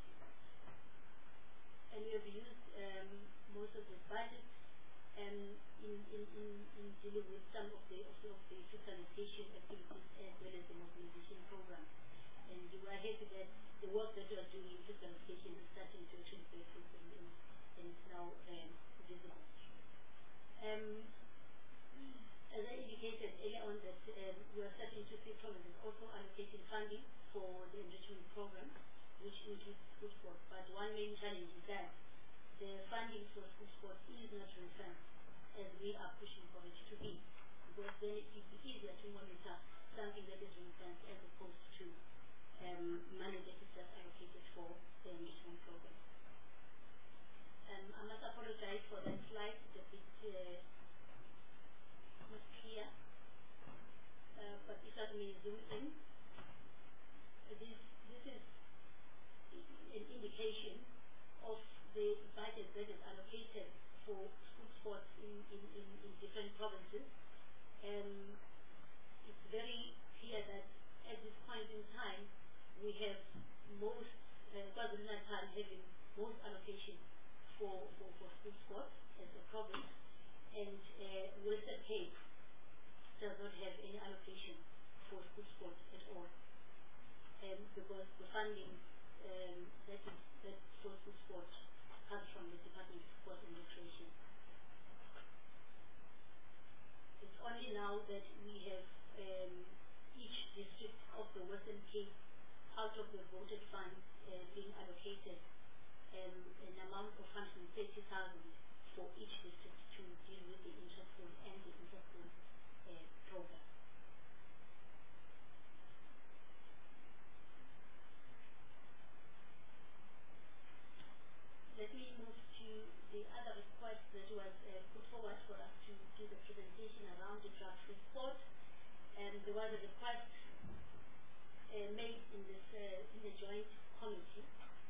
[SPEAKER 3] and we have used um, most of the budget um, in, in, in, in dealing with some of the, of the, of the fiscalization activities as well as the mobilization program. And we are happy that the work that we are doing in fiscalization is starting to actually bear fruit, and, and, and it's now um, visible. Um, as I indicated earlier on, that um, we are starting to see provinces also allocating funding for the enrichment program, which includes school sports. But one main challenge is that the funding for school sports is not ring-fenced, as we are pushing for it to be, because then it will be easier to monitor something that is ring-fenced as opposed to um, money that is just allocated for the enrichment program. Um, I must apologize for that slide. It's a bit uh, not clear, uh, but if I may zoom in, uh, this, this is an indication of the budget that is allocated for school sports in, in, in, in different provinces. Um, it's very clear that at this point in time, we have most, uh, KwaZulu-Natal having most allocation for, for, for school sports as a province, and uh, Western Cape does not have any allocation for school sports at all, um, because the funding um, that is that for school sports comes from the Department of Sport and Recreation. It's only now that we have um, each district of the Western Cape, out of the voted funds, uh, being allocated um, an amount of one hundred thirty thousand for each district to deal with the inter-school and the inter-school uh, program. Let me move to the other there was a request uh, made in this uh, in the joint committee.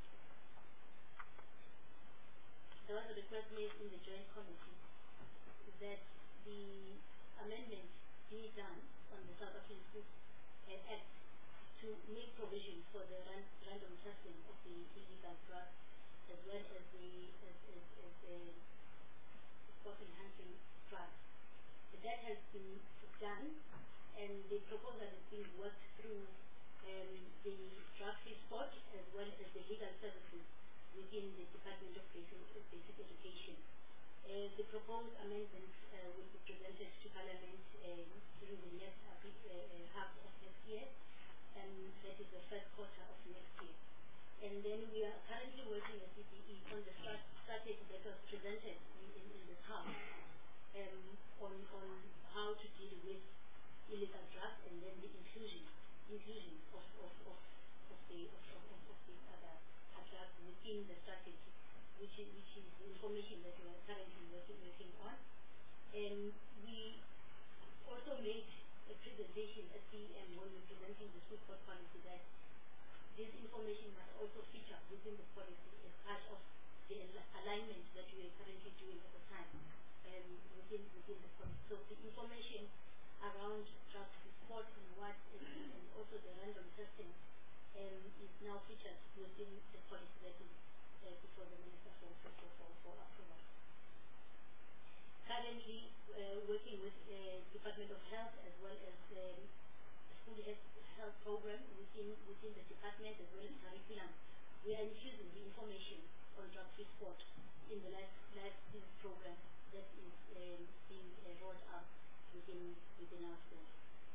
[SPEAKER 3] There was a request made in the joint committee that the amendment be done on the South African Food uh, Act to make provision for the ran random testing of the illegal drugs as well as the as, as, as the sport enhancing drugs. That has been done, and the proposal is being worked through um, the drug-free sport as well as the legal services within the Department of Basic, Basic Education. Uh, the proposed amendments uh, will be presented to Parliament uh, during the next uh, uh, half of next year, and that is the first quarter of next year. And then we are currently working at C P E on the strat strategy that was presented in, in, in this house um, on, on how to deal with illegal drugs and then the inclusion inclusion of, of, of, of, the, of, of, of the other drugs within the strategy, which is, which is the information that we are currently working, working on. And we also made a presentation at C E M when we were presenting the food sport policy that this information must also feature within the policy as part of the al alignment that we are currently doing at the time um, within, within the policy. So the information around drug sport and what is, and also the random testing um, is now featured within the policy that is uh, before the Minister for, for, for, for approval. Currently uh, working with uh, Department of Health as well as um, school health, health program within within the department as well as curriculum. We are infusing the information on drug-free sport in the last last program that is um, being uh, rolled out within within our schools.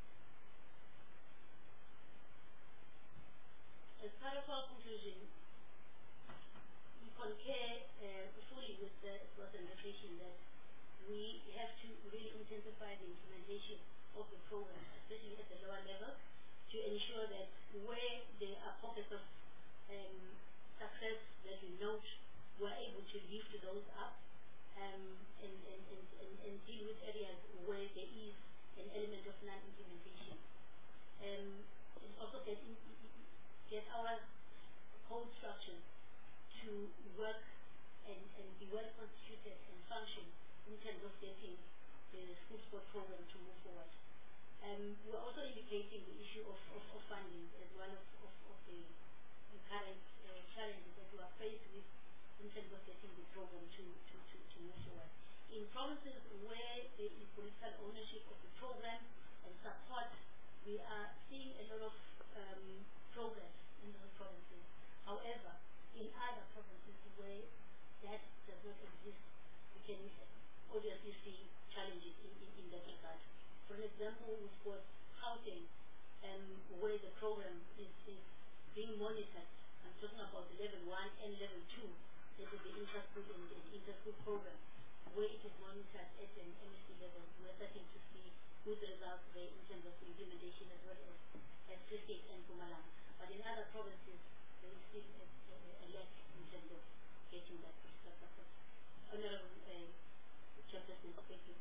[SPEAKER 3] As part of our conclusion, we concur uh, fully with the presentation that we have to really intensify the implementation of the program, especially at the lower level, to ensure that where there are pockets of um, success that we note, we're able to lift those up um, and, and, and, and, and deal with areas where there is an element of non-implementation. Um, and also get, in, get our code structure to work and, and be well constituted and function in terms of getting the school sport program to move forward. Um, we're also indicating the issue of, of, of funding as one of, of, of the, the current uh, challenges that we are faced with in terms of getting the program to, to, to, to move forward. In provinces where there is political ownership of the program and support, we are seeing a lot of um, progress in those provinces. However, in other provinces where that does not exist, we can obviously see challenges in, in, in that regard. For example, we've got housing um, where the program is, is being monitored. I'm talking about the level one and level two, that is the inter-school and the inter-school program, where it is monitored at an M S C level. We're starting to see good results there in terms of implementation as well as at Free State and Mpumalanga. But in other provinces, there is still a, a, a lack in terms of getting that support. Honorable uh, Chairperson, thank you.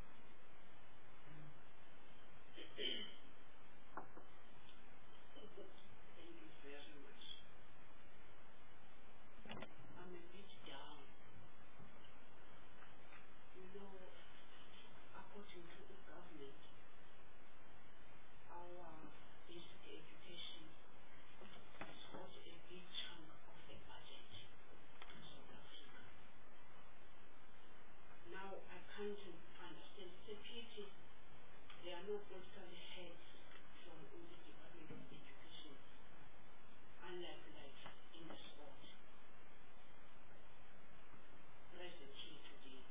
[SPEAKER 1] Thank you very much. I'm a bit down. You know, according to the government, our basic education is also a big chunk of the budget in South Africa. Now I can't understand. It's a pity there are no political heads from the Department of Education, unlike like in the sport, present here today.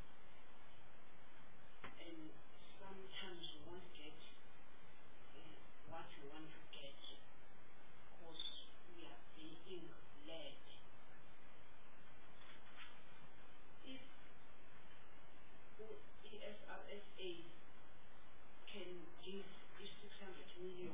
[SPEAKER 1] And sometimes we won't get uh, what we want to get because we are being led. If E S R S A can give this six hundred million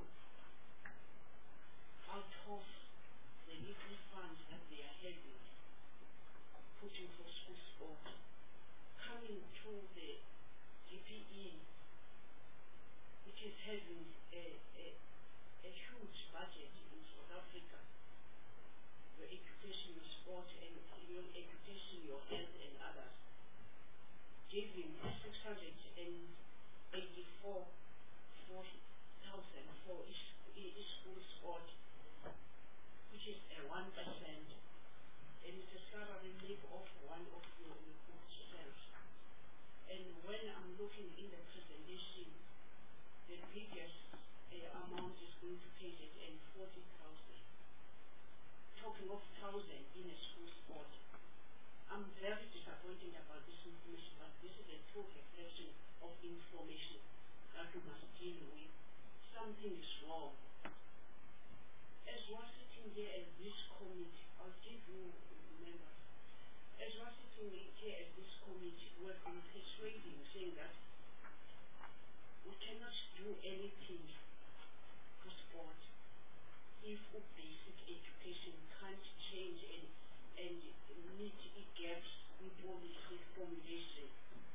[SPEAKER 1] out of the little funds that they are having, putting for school sport, coming to the D P E, it is having a, a, a huge budget in South Africa. Your education, your sport, and your education, your health, and others. Giving six hundred eighty-four thousand for each, each school sport, which is a one percent, and it's a salary leave of one of your yourself. And when I'm looking in the presentation, the biggest uh, amount is going to pay it and forty thousand. Talking of thousand in a school sport. I'm very disappointed about this information, but this is a true reflection of information that we must deal with. Something is wrong. As we're sitting here as this committee, I'll give you members. As we're sitting here as this committee, we've been persuading, saying that we cannot do anything for sport if basic education can't change and, and meet gaps in policy formulation.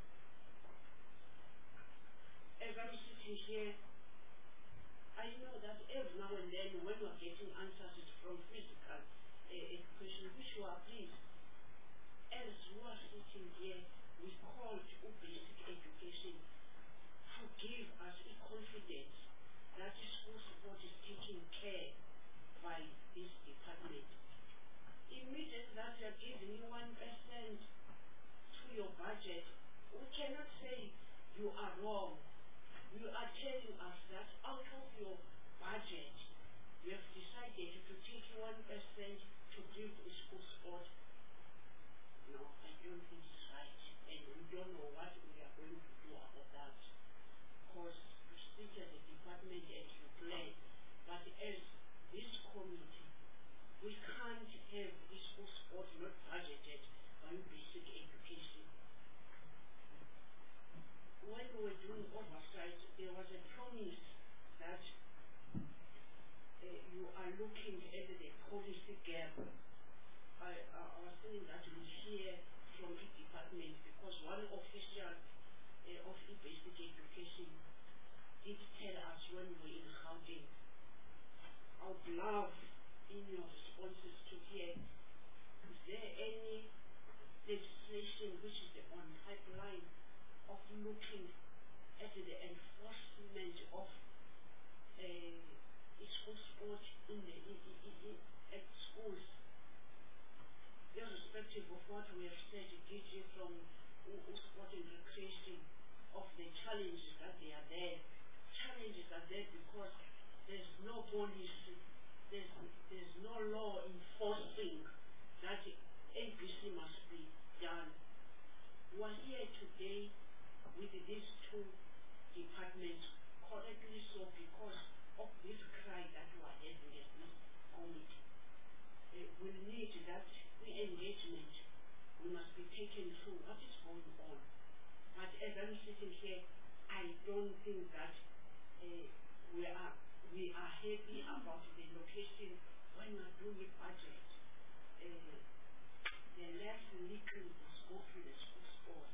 [SPEAKER 1] As I'm sitting here, I know that every now and then when we're getting answers from physical uh, education, which we are pleased. As we are sitting here, we called to basic education to give us a confidence that school support is taken care by this department. Immediately that you are giving you one percent to your budget, we cannot say you are wrong. You are telling us that out of your budget, you have decided to take one percent to give to school sport. No, I don't think it's right. And we don't know what we are going to do about that. Because you sit as a department and you play. But as this committee, we can't have school sport not budgeted by basic education. When we were doing oversight, there was a promise that uh, you are looking at the policy gap. I, I, I was saying that we hear from the department because one official uh, of the basic education did tell us when we were in Gauteng. I would love in your responses to hear, is there any legislation which is on pipeline of looking at the enforcement of uh, school sport in the in, in, in, at schools, irrespective of what we have said, D G from uh, sport and recreation, of the challenges that they are there. Challenges are there because there's no policy, there's there's no law enforcing that A B C must be done. We are here today with these two departments, correctly so, because of this cry that we are having at this committee. Uh, we need that re-engagement. We must be taken through what is going on. But as I'm sitting here, I don't think that uh, we are we are happy about the location when we are doing a budget. Uh, the less leaking is go through the school sport.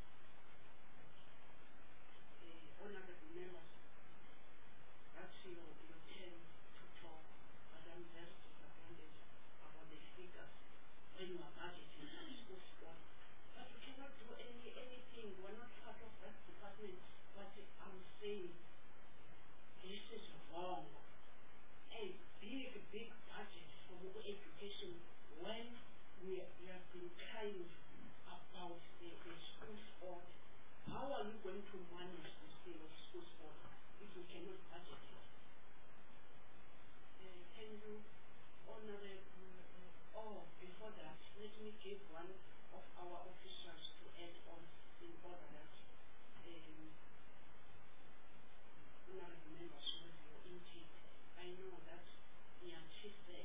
[SPEAKER 1] Uh, honorable members, that's your, your turn to talk, but I'm very disappointed about the figures when you are budgeting for school sport. But we cannot do any anything. We're not part of that department. But I'm saying this is wrong. A big, big budget for education when we, we have been crying about the, the school sport. How are we going to manage this thing of school sport if we cannot budget it? Uh, can you, honorable, uh, oh, before that, let me give one of our officials to add on in order that um, honorable members with your intake. I know that we are chief there.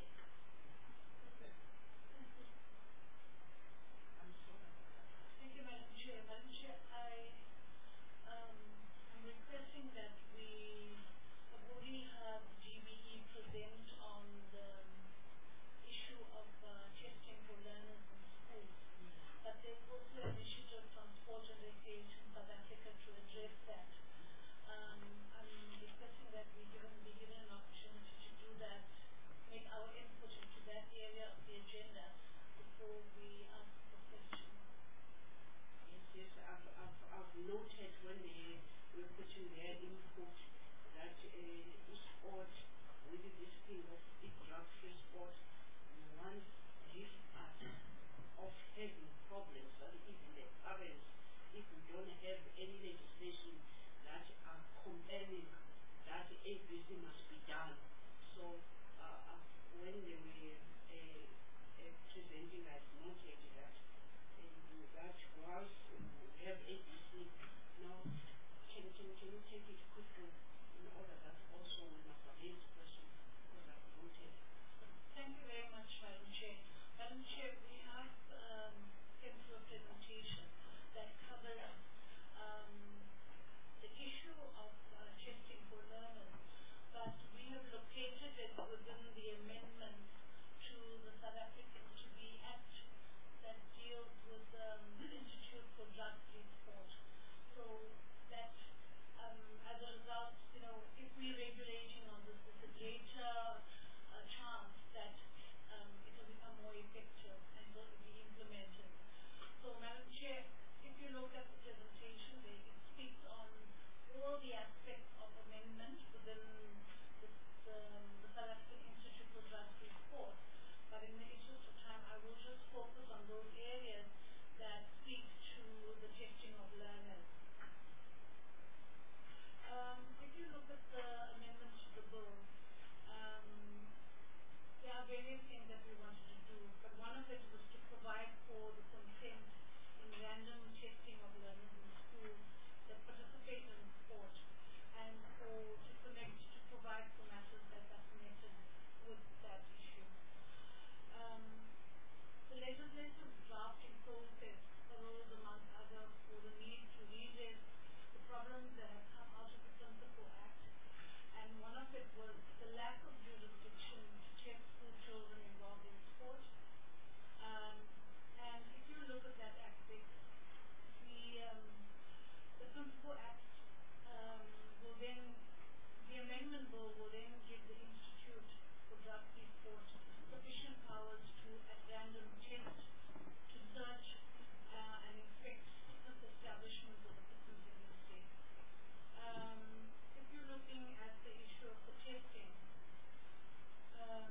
[SPEAKER 1] I'm sorry.
[SPEAKER 4] Thank you, Madam Chair. Madam Chair, I um, am requesting that we have already have G B E present on the issue of uh, testing for learners in schools. But there's also an issue of transport and recreation before we ask for questions.
[SPEAKER 1] Yes, yes, I've, I've, I've noted when they were putting their input that uh, e-sport, with this thing of drug-free sport, once this part of having problems, that even the parents, if we don't have any legislation that are compelling that A B C must be done. So uh, uh, when they were uh, uh, presenting, I've noted that uh, that was we have A B C. Now, can, can, can you take it quickly in order that also we must raise questions because I've noted.
[SPEAKER 4] Thank you very much, Madam Chair. Madam Chair, we have um, came through a presentation that covers um, the issue of uh, testing for learners, but we have located it within the amendments to the South African to be Act that deals with um, the Institute for Drug-Free Sport. So that um, as a result, you know, if we're regulating on this, there's a greater uh, chance that um, it will become more effective and will be implemented. So, Madam Chair, if you look at the presentation, they, it speaks on all the aspects of amendment within the, the, the South African Institute for Drug-Free Sport. But in the interest of time, I will just focus on those areas that speak to the testing of learners. Um, if you look at the amendment to the bill, um, there are various things that we wanted to do, but one of it was to provide for the consent in random testing of learners in schools that participate in sport, and for to connect to provide for matters that are connected with that issue. Um, the legislative drafting process arose among others for the need to redress the problems that have come out of the Principal Act, and one of it was the lack of jurisdiction to test school children involved in sport. Um, and if you look at that aspect, the um, the Principal Act um, will then, the amendment bill will then give the Institute for Drug-Free Sport sufficient powers to, at random, test, to search uh, and inspect fitness establishments of the fitness industry. Um, if you're looking at the issue of the testing, um,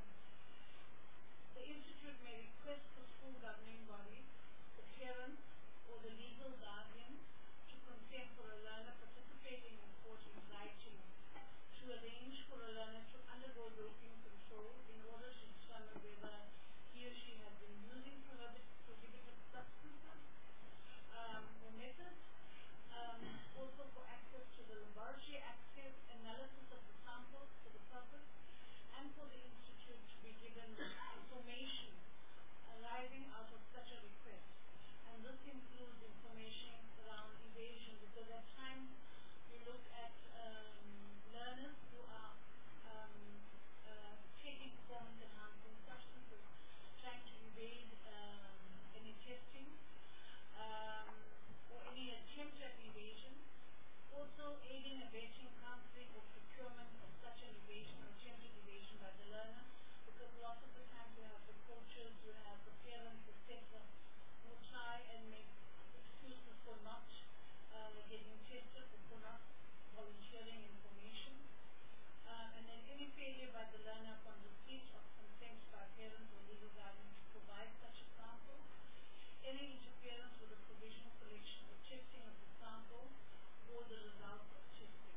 [SPEAKER 4] the Institute may request the school governing body, the parents, or the legal guardian to consent for a learner participating in sport in writing, to arrange for a learner to undergo doping control in order to determine whether he or she has been using prohibited, prohibited substances um, or methods, um, also for access to the laboratory access, analysis of the samples for the purpose, and for the Institute to be given information arising out of such a request. And this includes information around evasion, because at times you look at um, learners who are um, uh, taking performance-enhancing substances, trying to evade um, any testing um, or any attempt at evasion. Also, aiding, abetting, counseling, or procurement of such an evasion or attempted evasion by the learner, because lots of the times we have the coaches, we have the parents, et cetera, who try and make excuses for not uh, getting tested or for not volunteering information. Uh, and then any failure by the learner upon receipt of consent by parents or legal guardian to provide such a sample, any interference with the provisional collection or testing of the sample or the results of testing.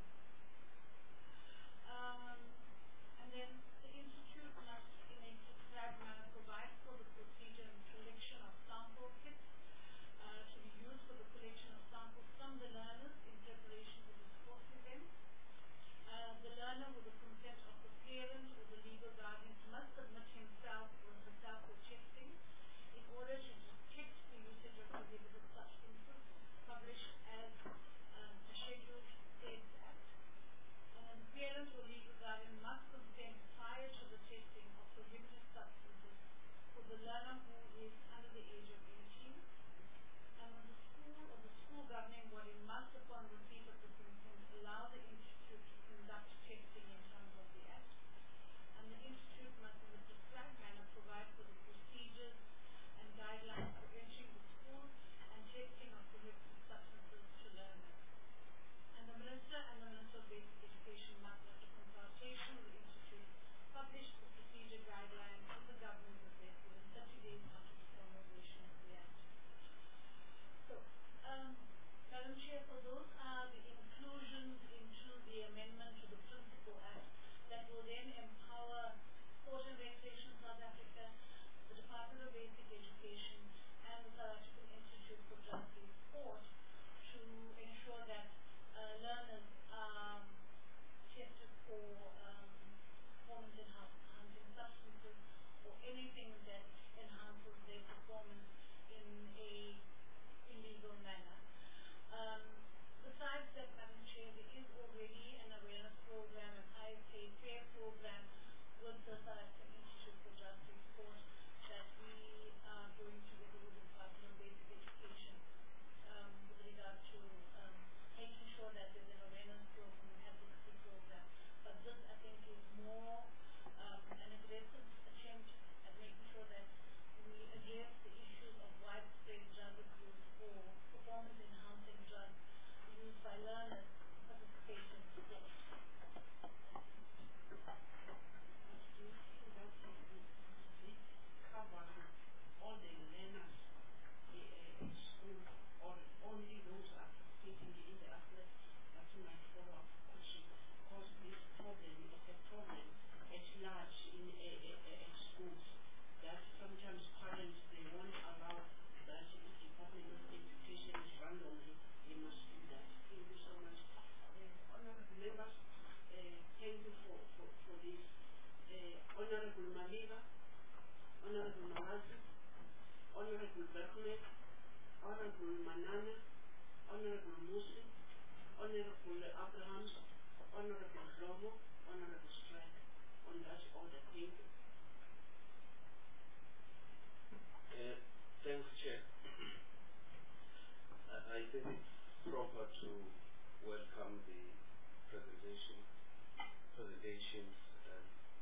[SPEAKER 4] Um, and then the Institute must, in a prescribed manner, provide for the procedure and collection of sample kits uh, to be used for the collection of samples from the learners in
[SPEAKER 1] Honorable Berkmet, Honorable Manana, Honorable Musi, Honorable Abrahams, Honorable Lomo, Honorable Strike. On that order, thank you.
[SPEAKER 5] Uh, thanks, Chair. I, I think it's proper to welcome the presentation, presentations. Um,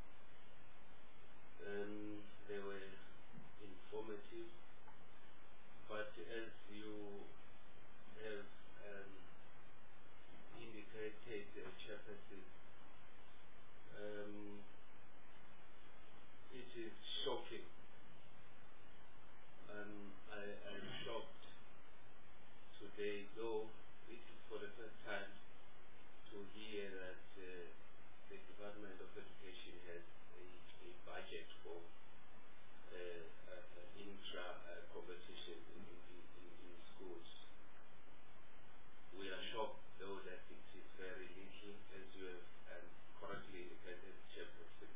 [SPEAKER 5] um, they were informative, but as you have um, indicated, uh, Chairperson, um, it is shocking. Um, I am shocked today, though it is for the first time to hear that uh, the Department of Education has a, a budget for uh, uh, uh, intra uh, competition in, in, in, in schools. We are shocked, though, that it is very little, as you have um, correctly indicated, Chairperson.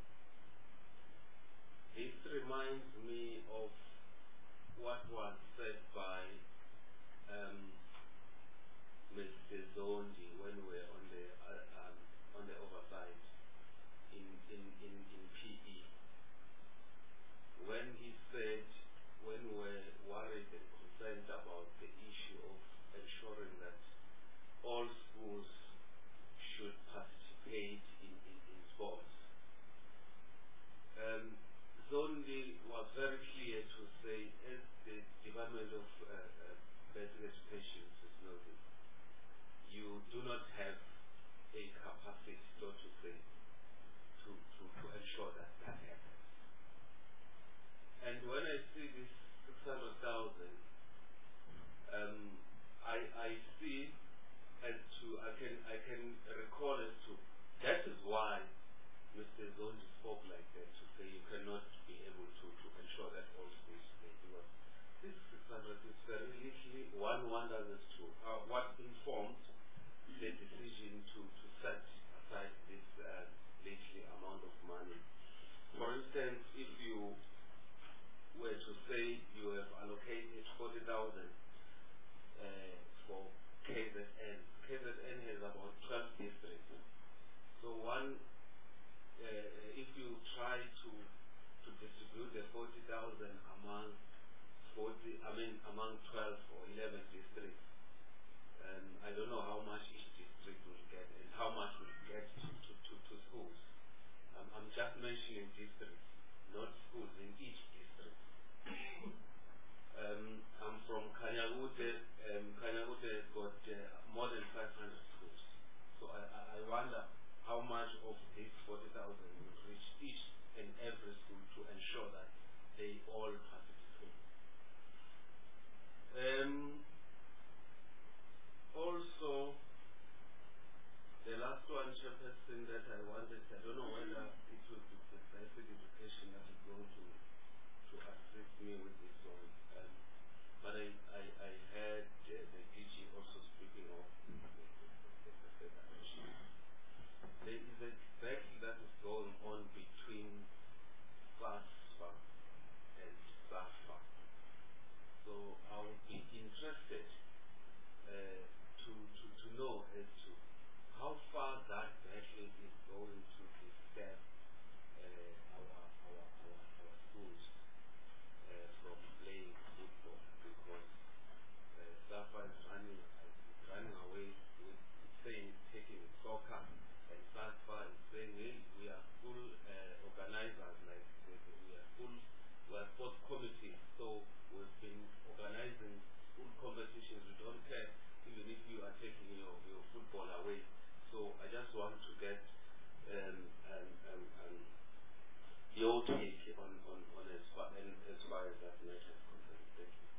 [SPEAKER 5] This reminds me of what was said by um, Mister Zondi when we were on the uh, um, on the oversight in, in, in, in P E, when he said, when we were worried and concerned about the issue of ensuring that all schools should participate in, in, in sports. Um, Zondi was very clear to say, as the Department of uh, uh, Basic Education is noted, you do not have a capacity, so to say, to, to, to ensure that that happens. And when I see this six hundred thousand, um, I, I see as to, I can, I can recall as to, that is why Mister Zondi spoke like that, to say you cannot be able to, to ensure that all schools play, because this six hundred is very little. One wonders as to uh, what informed the decision to, to set aside this uh, little amount of money. For instance, if you were to say you have allocated forty thousand uh, for K Z N, K Z N has about twelve districts. So one Uh, if you try to to distribute the forty thousand among forty, I mean among twelve or eleven districts, um, I don't know how much each district will get and how much will get to to, to, to schools. Um, I'm just mentioning districts, not schools in each district. um, I'm from Kanyagute. Um, Kanyagute has got uh, more than five hundred schools. So I, I, I wonder how much of this forty thousand will reach each and every school to ensure that they all participate. Um, also, the last one, Chairperson, that I wanted, I don't know whether it will be the basic education that is going to, to assist me with this one. Um, but I, I, I heard uh, the D G also speaking of the, the, the, the federation. There is a battle that is going on between SASFA and SAFA. So I would be interested uh, to, to, to know as to how far that battle is going to disturb uh, our, our, our, our schools uh, from playing football, because uh, SAFA is running, uh, running away with saying taking soccer. And SASFA is saying, hey, we are full uh, organizers, like we are full, we are sports committees, so we've been organizing school competitions. We don't care even if you are taking your, your football away. So I just want to get um, um, um, um, your take on, on, on as, far, and as far as that matter is concerned. Thank you.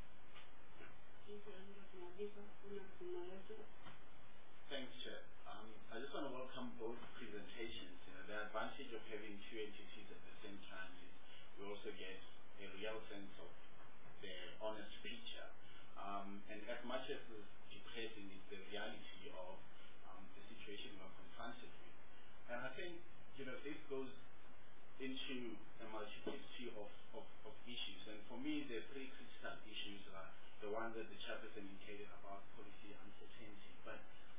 [SPEAKER 6] Thanks, Chair. Um, I just want to welcome both presentations. You know, the advantage of having two entities at the same time is we also get a real sense of the honest picture. Um, and as much as it's depressing, it's the reality of um, the situation we're confronted with. And I think, you know, this goes into a multiplicity of, of, of issues. And for me, the three critical issues are the ones that the chairperson indicated about policy uncertainty. But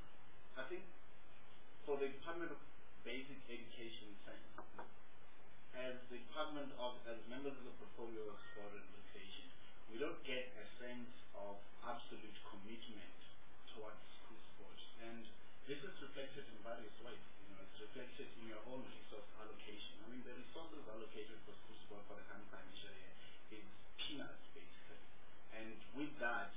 [SPEAKER 6] I think for the Department of Basic Education sense, as the Department of, as members of the portfolio of sport and recreation, we don't get a sense of absolute commitment towards school sports. And this is reflected in various ways. You know, it's reflected in your own resource allocation. I mean, the resources allocated for school sport for the current financial year is peanuts, basically. And with that,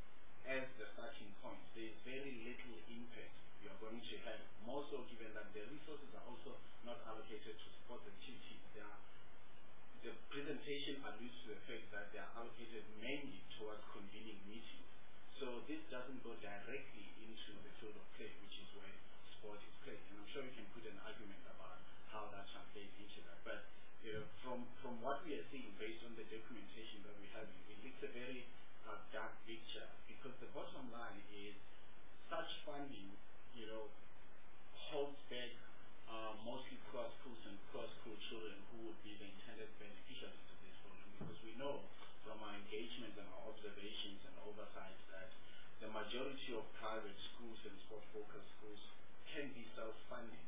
[SPEAKER 6] as the starting point, there is very little impact you are going to have, more so given that the resources are also not allocated to sports activities. They are, the presentation alludes to the fact that they are allocated mainly towards convening meetings. So this doesn't go directly into the field of play, which is where sport is played. And I'm sure you can put an argument about how that translates into that. But you know, from, from what we are seeing based on the documentation that we have, it looks a very uh, dark picture, because the bottom line is such funding, you know, holds back uh, mostly cross-schools and cross-school children who would be the intended beneficiaries of this program, because we know from our engagement and our observations and oversight that the majority of private schools and sport-focused schools can be self-funding.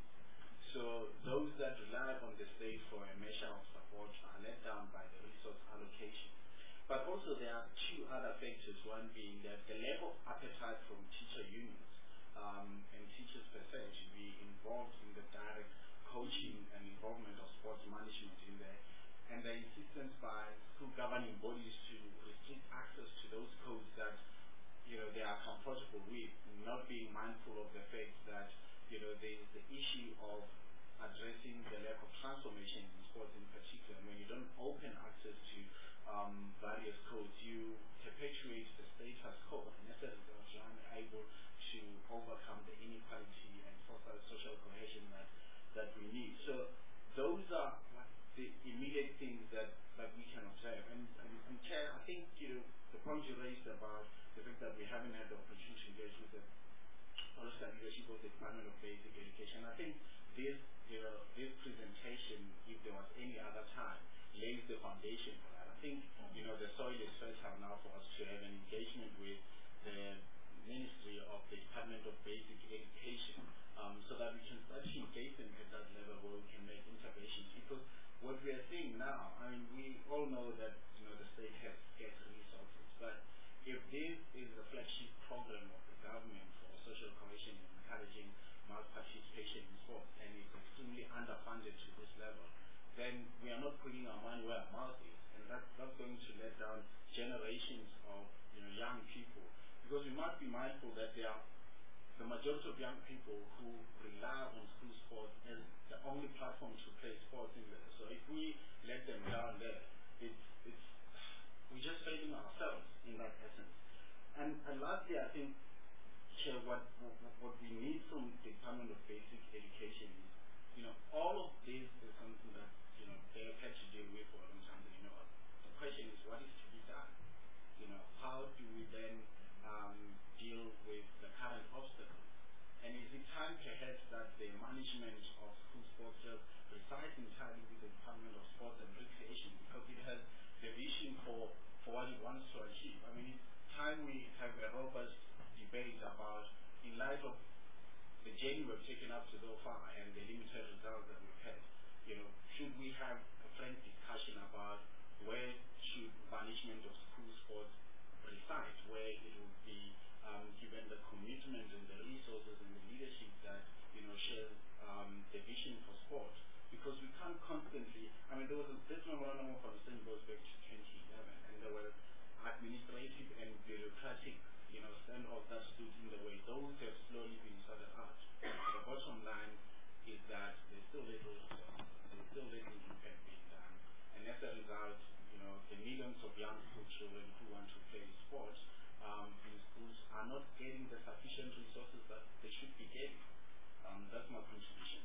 [SPEAKER 6] So those that rely on the state for a measure of support are let down by the resource allocation. But also there are two other factors, one being that the lack of appetite from teacher unions um, and teachers per se to be involved in the direct coaching and involvement of sports management in there, and the insistence by school governing bodies to restrict access to those codes that, you know, they are comfortable with, not being mindful of the fact that, you know, there is the issue of addressing the lack of transformation in sports in particular. And when you don't open access to um, various codes, you perpetuate the status quo, and as a result, you are unable to overcome the inequality and foster social cohesion that, that we need. So those are the immediate things that, that we can observe. And, and, and Chair, I think, you know, the point you raised about the fact that we haven't had the opportunity to engage with the policy leadership of the Department of Basic Education, I think this, you know, this presentation, if there was any other time, lays the foundation for that. I think, you know, the soil is fertile now for us to have an engagement with the Ministry of the Department of Basic Education, um, so that we can start to engage them at that level where we can make interventions. Because what we are seeing now, I mean, we all know that, you know, the state has scarce resources, but if this is the flagship program of the government for social cohesion and encouraging mass participation in sports, and it's extremely underfunded to this level, then we are not putting our money where our mouth is, and that's, that's going to let down generations of, you know, young people. Because we must be mindful that there are the majority of young people who rely on school sports as the only platform to play sports in there. So if we let them down there, it's, it's, we're just failing ourselves in that essence. And, and lastly, I think, Chair, what, what, what we need from the Department of Basic Education is, you know, all of this is something that, you know, they have had to deal with for a long time. You know, the question is, what is to be done? You know, how do we then um, deal with the current obstacles? And is it time perhaps that the management of school sports just resides entirely with the Department of Sports and Recreation, because it has the vision for, for what it wants to achieve? I mean, it's time we have a robust debate about, in light of the journey we've taken up to so far and the limited results that we've had, you know, should we have a frank discussion about where should management of school sports reside, where it would be um, given the commitment and the resources and the leadership that, you know, shares um, the vision for sport. Because we can't constantly, I mean, there was a, this memorandum of understanding goes back to twenty eleven, and there were administrative and bureaucratic, you know, standoffs that stood in the way. Those have slowly been sorted out. The bottom line is that there's still little resources, there's still little impact being done, and as a result, you know, the millions of young school children who want to play sports um, in schools are not getting the sufficient resources that they should be getting. Um, that's my contribution.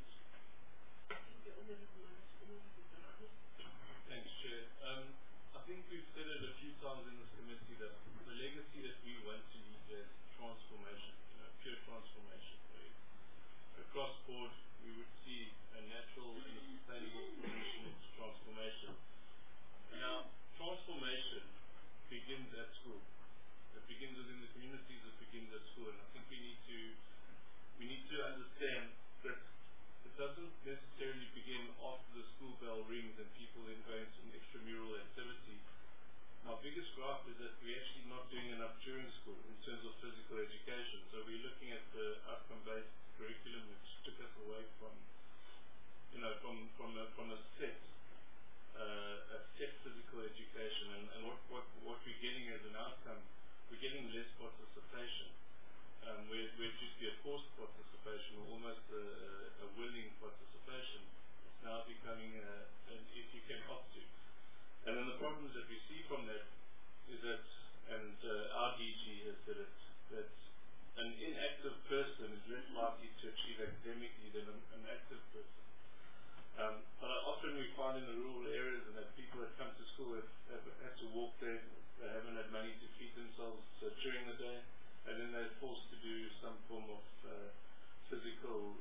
[SPEAKER 7] Thanks, Chair. Um, I think we've said it a few times in this committee that the legacy that we want to leave is transformation, you know, pure transformation. Where across board, we would see a natural and sustainable solution school. It begins within the communities, it begins at school, and I think we need to we need to understand that it doesn't necessarily begin after the school bell rings and people then go into an extramural activity. My biggest gripe is that we're actually not doing enough during school in terms of physical education. So we're looking at the outcome-based curriculum, which took us away from, you know, from from a, from a set uh, a set physical education, and, and what, what what we're getting as an outcome, we're getting less participation. Um, where, where it used to be a forced participation or almost a, a willing participation, it's now becoming a, an if you can opt to. And then the problems that we see from that is that, and uh, our D G has said it, that an inactive person is less likely to achieve academically than an, an active person. Um, but often we find in the rural areas and that people that come to school have, have had to walk there, they haven't had money to feed themselves uh, during the day, and then they're forced to do some form of uh, physical,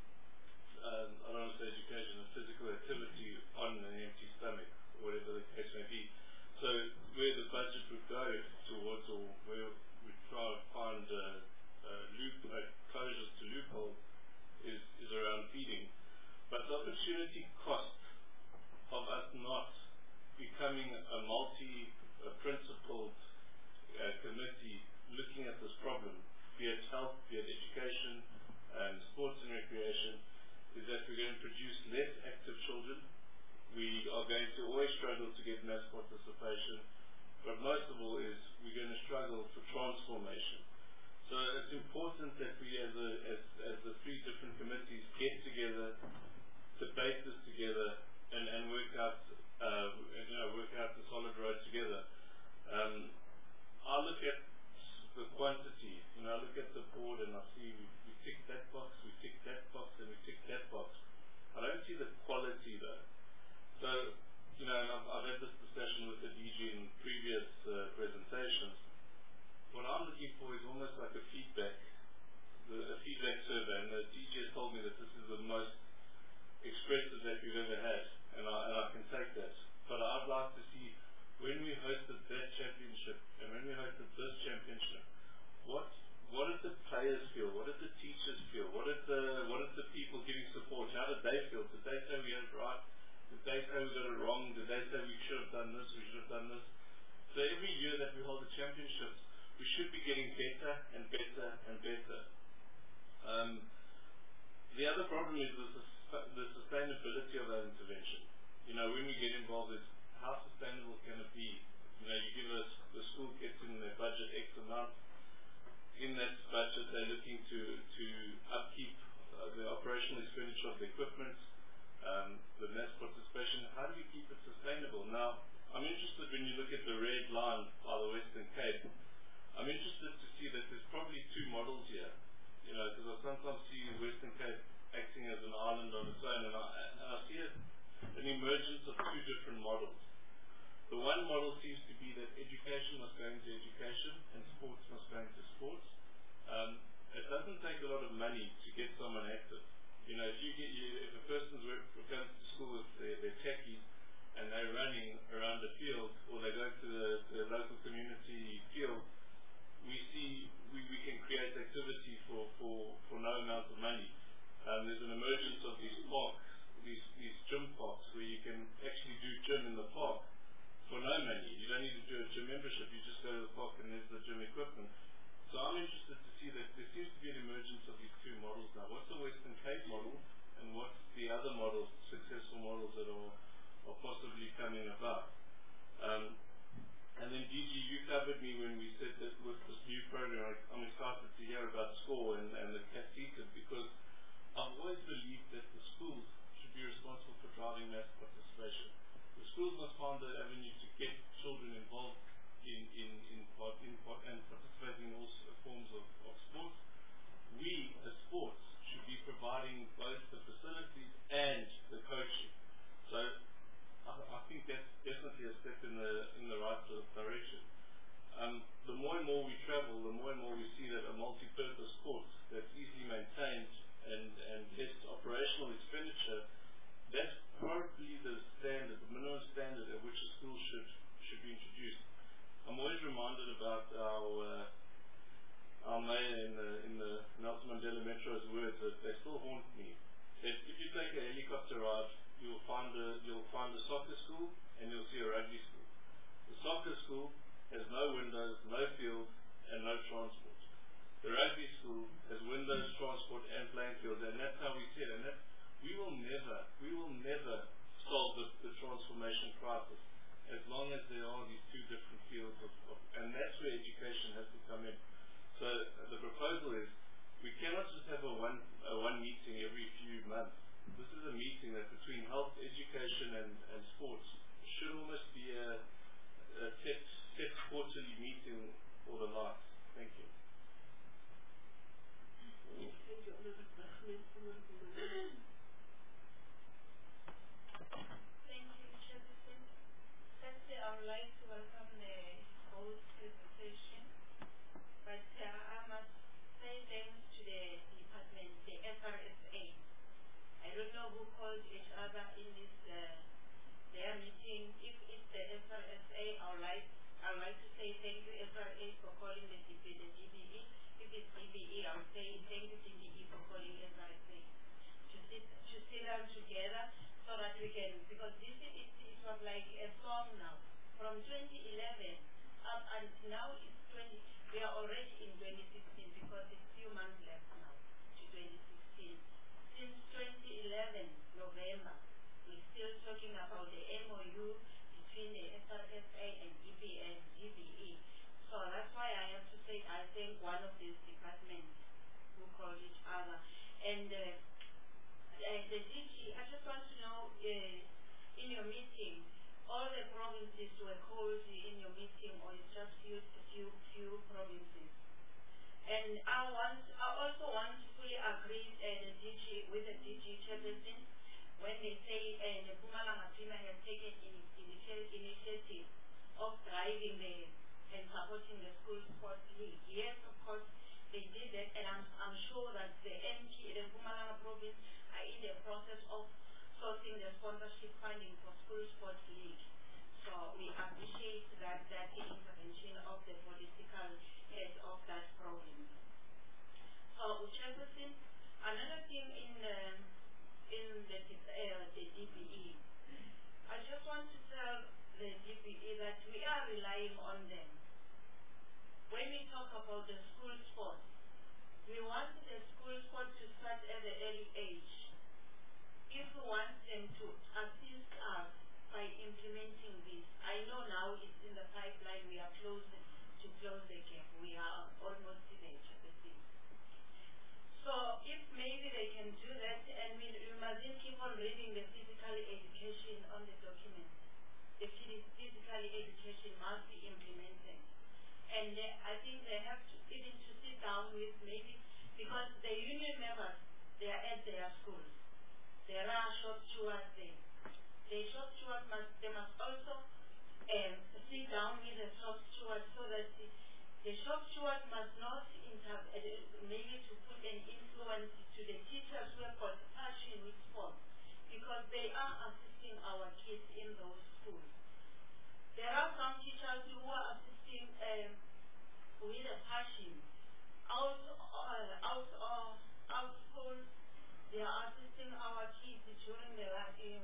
[SPEAKER 7] um, I don't want to say education, a physical activity on an empty stomach, or whatever the case may be. So where the budget would go towards, or where we try to find uh, uh, loop, uh, closures to loopholes, is, is around feeding. But the opportunity cost of us not becoming a multi-principled uh, committee looking at this problem, be it health, be it education, and sports and recreation, is that we're going to produce less active children. We are going to always struggle to get mass participation, but most of all is we're going to struggle for transformation. So it's important that we as, a, as, as the three different committees get together, debate this together, and, and work out uh, you know, work out the solid road together. Um, I look at the quantity, you know, I look at the board and I see we, we tick that box, we tick that box, and we tick that box. I don't see the quality though. So, you know, and I've, I've had this discussion with the D G in previous uh, presentations. What I'm looking for is almost like a feedback, the, a feedback survey, and the D G has told me that this is the most expressive that we've ever had, and I, and I can take that. But I'd like to see, when we hosted that championship and when we hosted this championship, what what did the players feel? What did the teachers feel? What did the what did the people giving support? How did they feel? Did they say we had it right? Did they say we got it wrong? Did they say we should have done this? We should have done this? So every year that we hold the championships, we should be getting better and better and better. Um, the other problem is the, the sustainability of that intervention. You know, when we get involved, is how sustainable can it be? You know, you give us, the school gets in their budget X amount. In that budget, they're looking to, to upkeep uh, the operational expenditure of the equipment, um, the mass participation. How do we keep it sustainable? Now, I'm interested when you look at the red line by the Western Cape, I'm interested to see that there's probably two models here. You know, because I sometimes see Western Cape acting as an island on its own, and I, and I see it, an emergence of two different models. The one model seems to be that education must go into education and sports must go into sports. Um, it doesn't take a lot of money to get someone active. You know, if you get you, if a person's work, comes to school with their, their techies and they're running around the field, or they go to the, the local community field, we see we, we can create activity for, for, for no amount of money. Um, there's an emergence of these parks, these, these gym parks, where you can actually do gym in the park for no money. You don't need to do a gym membership, you just go to the park and there's the gym equipment. So I'm interested to see that there seems to be an emergence of these two models now. What's the Western Cape model and what's the other models, successful models that are, are possibly coming about? Um, and then D G, you covered me when we said that with this new program, I, I'm excited to hear about SCORE and, and the C A T C, because I've always believed that the schools should be responsible for driving mass participation. The schools must find the avenue to get children involved in, in, in, part, in part, and participating in all forms of, of sports. We, as sports, should be providing both the facilities and the coaching. So I, I think that's definitely a step in the, in the right direction. Um, the more and more we travel, the more and more we see that a multi-purpose court that's easily maintained but they still haunt me. That if you take a helicopter ride, you'll find a you'll find a soccer school and you'll see a rugby school. The soccer school has no windows, no field, and no transport. The rugby school has windows, transport, and playing fields, and that's how we see it. And that we will never, we will never solve the, the transformation crisis as long as there are these two different fields of, of, and that's where education has to come in. So uh, the proposal is we cannot just have a one a one meeting every few months. This is a meeting that between health, education, and, and sports should almost be a, a set, set quarterly meeting for the last. Thank you.
[SPEAKER 1] Thank you. Another question, someone from the
[SPEAKER 4] Thank you, Chairperson. Firstly, I would like to welcome the host presentation, but uh, I must say thanks to the department, the S R S A. I don't know who called each other in this uh, their meeting. If it's the S R S A, I would like I would like to say thank you S R A for calling the D B, the D B E. If it's D B E, I would say thank you D B E for calling S R S A to sit to sit down together so that we can, because this is it, it was like a song now from twenty eleven up until now it's twenty. We are already in twenty sixteen because it's few months left now to twenty sixteen. Since twenty eleven November, we're still talking about the M O U between the S R S A and E P and G B E. So that's why I have to say I thank one of these departments who called each other. And uh, uh, the D G, I just want to know, uh, in your meeting, all the provinces were called in your meeting, or it's just few, few, few provinces? And I want, I also want to fully agree uh, the D G with the D G chairperson when they say uh, the Mpumalanga Premier has taken in, initial, initiative of driving the and supporting the school sports league. Yes, of course, they did that, and I'm, I'm sure that the M P, the Mpumalanga province, are in the process of sourcing the sponsorship funding for school sports league. So we appreciate that, that intervention of the political head of that province. So, Chairperson, another thing in the, in the, uh, the D B E, I just want to tell the D B E that we are relying on them. When we talk about the school sports, we want the school sports to start at an early age. If we want them to assist us by implementing this, I know now it's in the pipeline, we are close to close the gap. We are almost in the thing. So if maybe they can do that, and we, we mustn't keep on reading the physical education on the document. The physical education must be implemented. And they, I think they have to even to sit down with maybe, because the union members, they are at their schools. There are shop stewards there. The shop stewards must, they must also um, sit down with the shop stewards so that the, the shop stewards must not inter- uh, maybe to put an influence to the teachers who have got passion with sports, because they are assisting our kids in those schools. There are some teachers who are assisting um, with a passion out, uh, out of out school. They are assisting our kids during the um,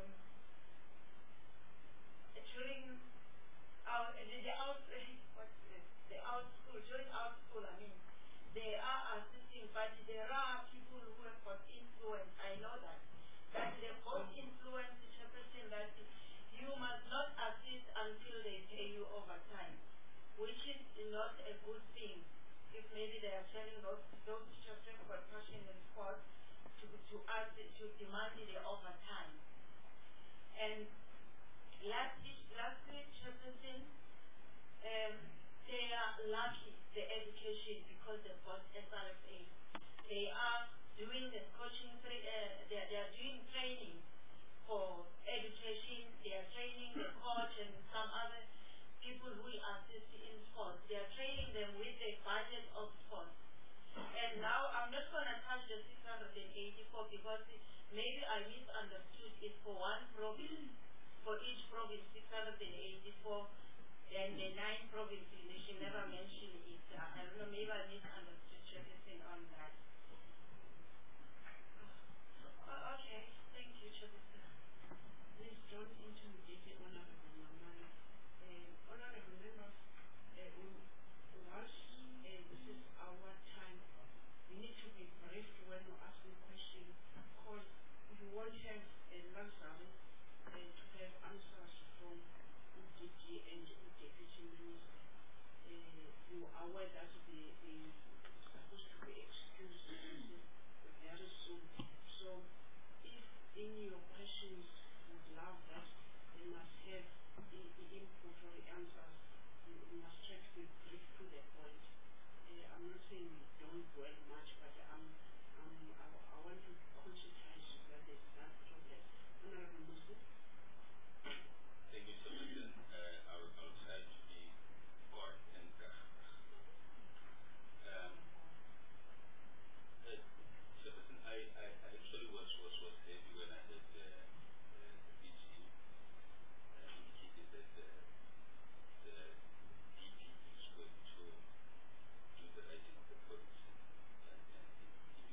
[SPEAKER 4] during our the, the out what's this? the out school during out school. I mean, they are assisting, but there are people who have got influence. I know that that they've got influence, chairperson, that you must not assist until they pay you overtime, which is not a good thing. If maybe they are telling those those teachers who have got passion in sports to to ask to demand the overtime. And lastly, lastly, chairperson, um, they are lucky the education because they've got S R S A. They are doing the coaching. Uh, they they are doing training for education. They are training the coach and some other people who assist in sports. They are training them with the budget of sports. And now I'm not going to touch the six hundred eighty-four because it, maybe I misunderstood it for one province. For each province, six hundred eighty-four, and the nine provinces, she never mentioned it. I don't know, maybe I misunderstood everything on that.
[SPEAKER 1] you are aware that the, the supposed to be excused very soon. So if in your questions would love that they must have the, the input or the answers, you, you must try to be brief to the point. Uh, I'm not saying we don't dwell much, but I'm, I'm, I, I want to conscientize you that there's that problem. Honorable Muslim?
[SPEAKER 5] Thank you, Chairperson. Uh, I will I will try to be short and uh, um, uh, Chairperson, I, I, I actually was, was, was happy when I heard uh, uh, the D G uh, indicated that uh, the D P is going to do the writing of the policy. And, and it, it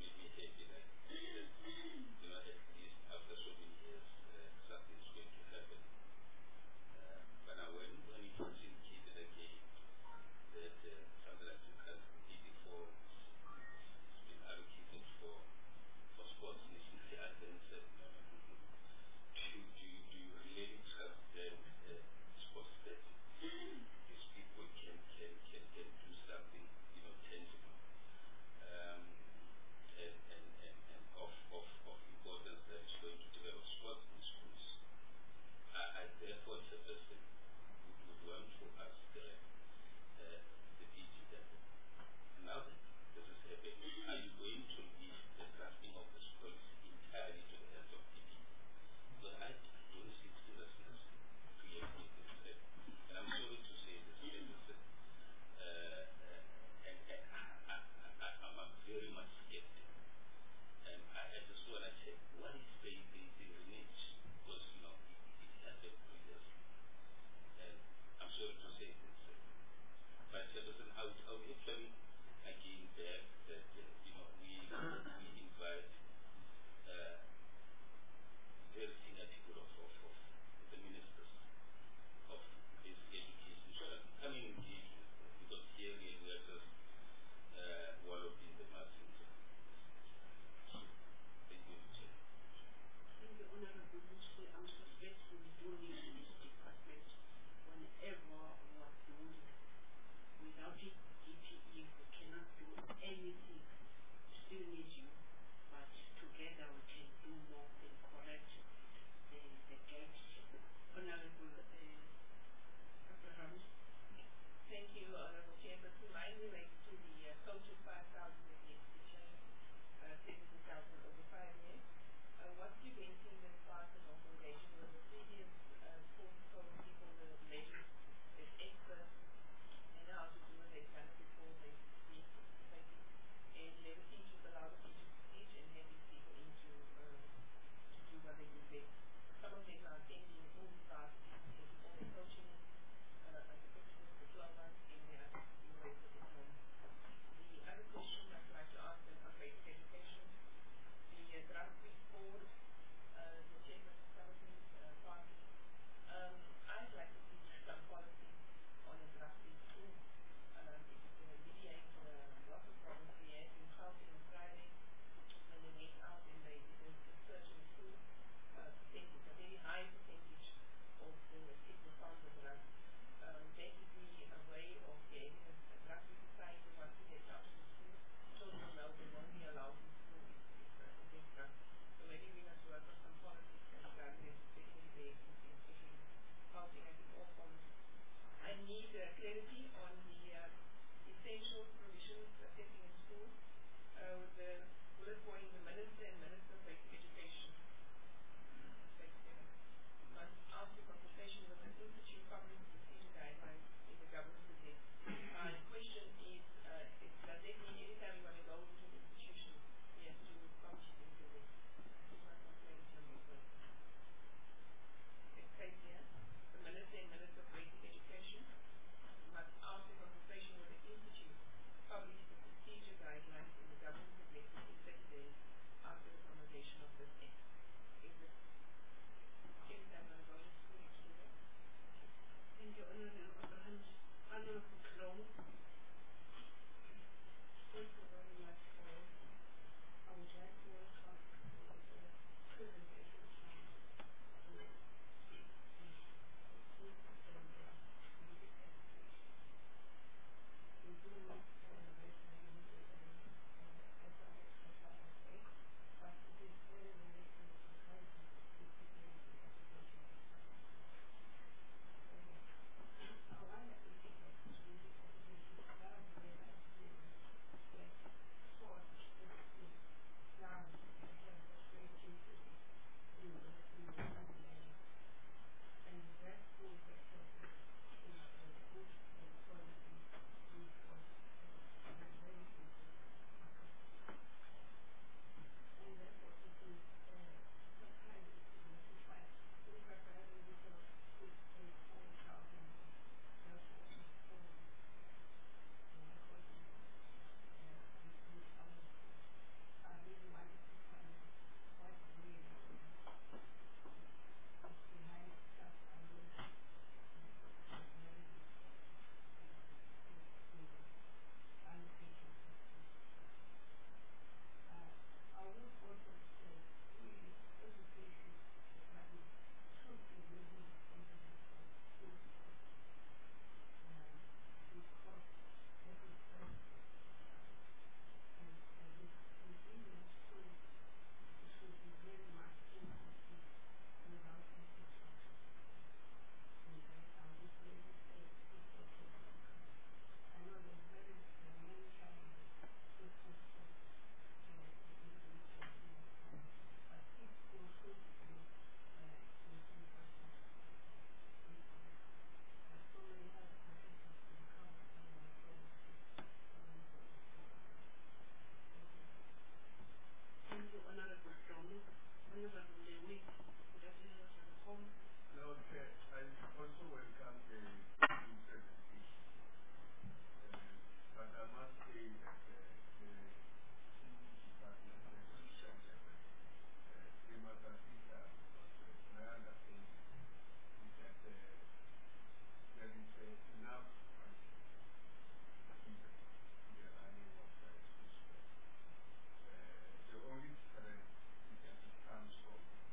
[SPEAKER 1] vulnerable weak who doesn't have a home.
[SPEAKER 8] No, okay. I also welcome the new presentation. Uh, but I must say that uh, the two departments, the social level, uh, they must assist us because uh, my understanding is that uh, there is uh, enough funding given to the running of uh, schools. Uh, the only difference is that it comes from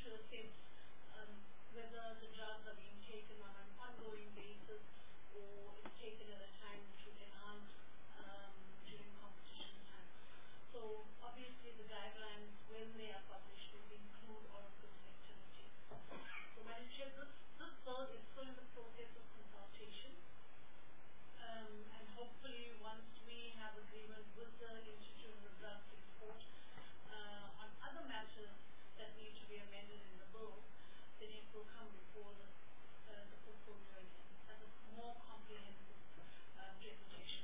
[SPEAKER 4] to assess um, whether the drugs are being taken on an ongoing basis or it's taken at a time which would enhance um, during competition time. So obviously the guidelines, when they are published, will include all of those activities. So Madam Chair, this, this bill is still in the process of consultation. Um, and hopefully once we have agreement with the Institute of Drug Export uh, on other matters that need to be amended in the bill, then it will come before the, uh, the portfolio again as a more comprehensive uh, presentation.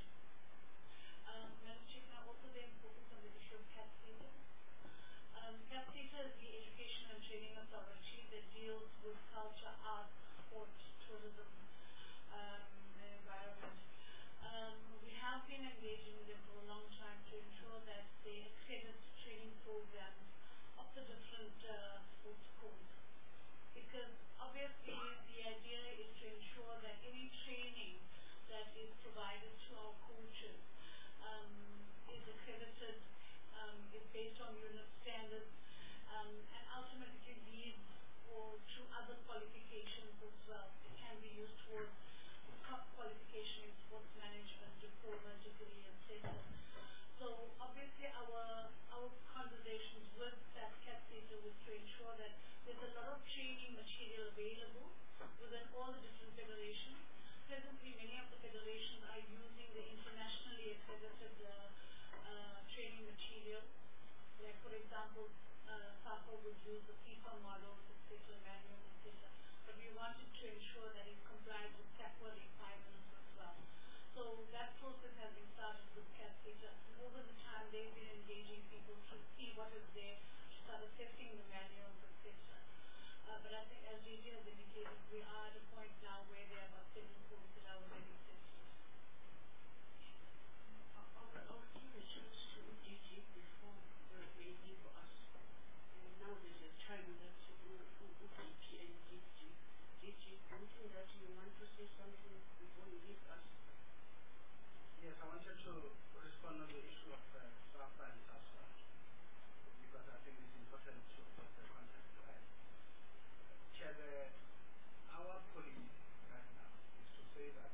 [SPEAKER 4] Um, Madam Chair, can I also then focus on the issue of CAPSETA? Um, CAPSETA is the Education and Training Authority that deals with culture, art, sport, tourism, um, and environment. Um, we have been engaging with them for a long time to ensure that they accredit training programs of the different uh, sports codes. Because obviously the idea is to ensure that any training that is provided to our coaches um, is accredited, um, is based on unit standards, um, and ultimately leads or to other qualifications as well. It can be used towards qualification in sports management, diploma, degree, et cetera. So obviously our our conversations with that CAPSETA was to ensure that there's a lot of training material available within all the different federations. Presently, many of the federations are using the internationally accredited uh, uh, training material. Like for example, uh, SAFA would use the FIFA models, et cetera, manuals, et cetera. But we wanted to ensure that it complies with SAFA requirements as well. So that process has been started with CAPSETA. Over the time, they've been engaging people to see what is there, to start assessing the manuals, et cetera. Uh, but I think, as J J has indicated, we are at a point now where there are about seven codes that are already sensitive.
[SPEAKER 1] I'll, I'll give a chance to D G before uh, they leave us. And now there's a time that U D P and D G. D G, do you think that you want to say something before you leave us?
[SPEAKER 2] Yes, I wanted to respond on the issue of uh, SAFA and SASFA, because I think it's important to put the context right. Chair, the, our policy right now is to say that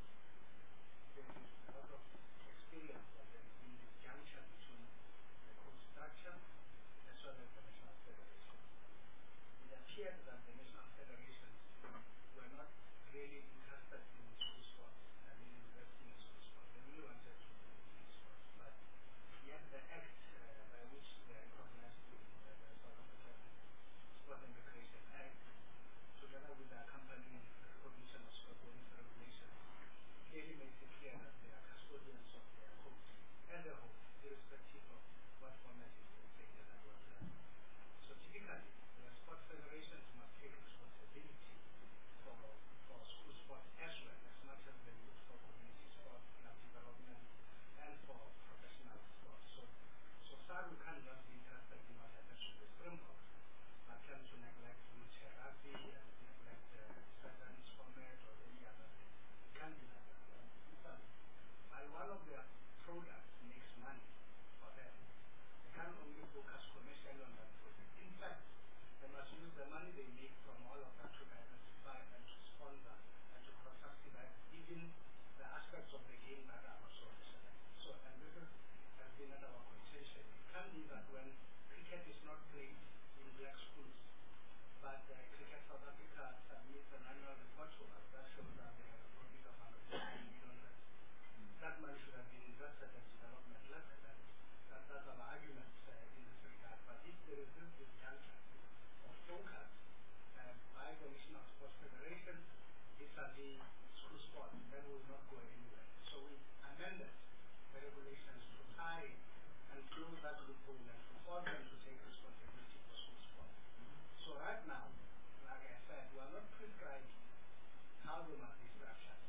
[SPEAKER 2] there is a lot of experience that there is in this junction between the code structure as well as the national federations. It appeared that the national federations were not really interested in school sports and in investing in school sports. They really wanted to do in sports. But yet the act uh, by which they recognized the, uh, the South African Sport and Recreation Act, together with the accompanying recognition of sport bodies regulations, clearly makes it clear that they are custodians of their code as a whole, irrespective of what format is taken at what level. So typically, the sport federations must take responsibility for, for school sport as well, as much as they would for community sport, club development, and for professional sport. So, so SARU can't just be interested in what happens to the Springboks, but tend to neglect wheelchair rugby and neglect uh, sevens format or any other thing. It can't be like that. And equally, while one of their products makes money for them, they can't only focus commercially on that product. In fact, they must use the money they make from all of that to diversify and to sponsor and to cross-subsidize even the aspects of the game that are also excellent. So, and this is, has been at our contention. It can be that when cricket is not played in black schools, but uh, Cricket South Africa submits an annual report to us that shows that they have a profit of one hundred fifty million rand. That money should have been invested at development level, and that, that's our argument uh, in this regard. But if there is this disjunction of focus uh, by the National Sports Federation vis-a-vis school sport, then we will not go anywhere. So we amended the regulations to tie and close that loophole and to force them to take responsibility for school sport. So right now, like I said, we are not prescribing how they must be structured.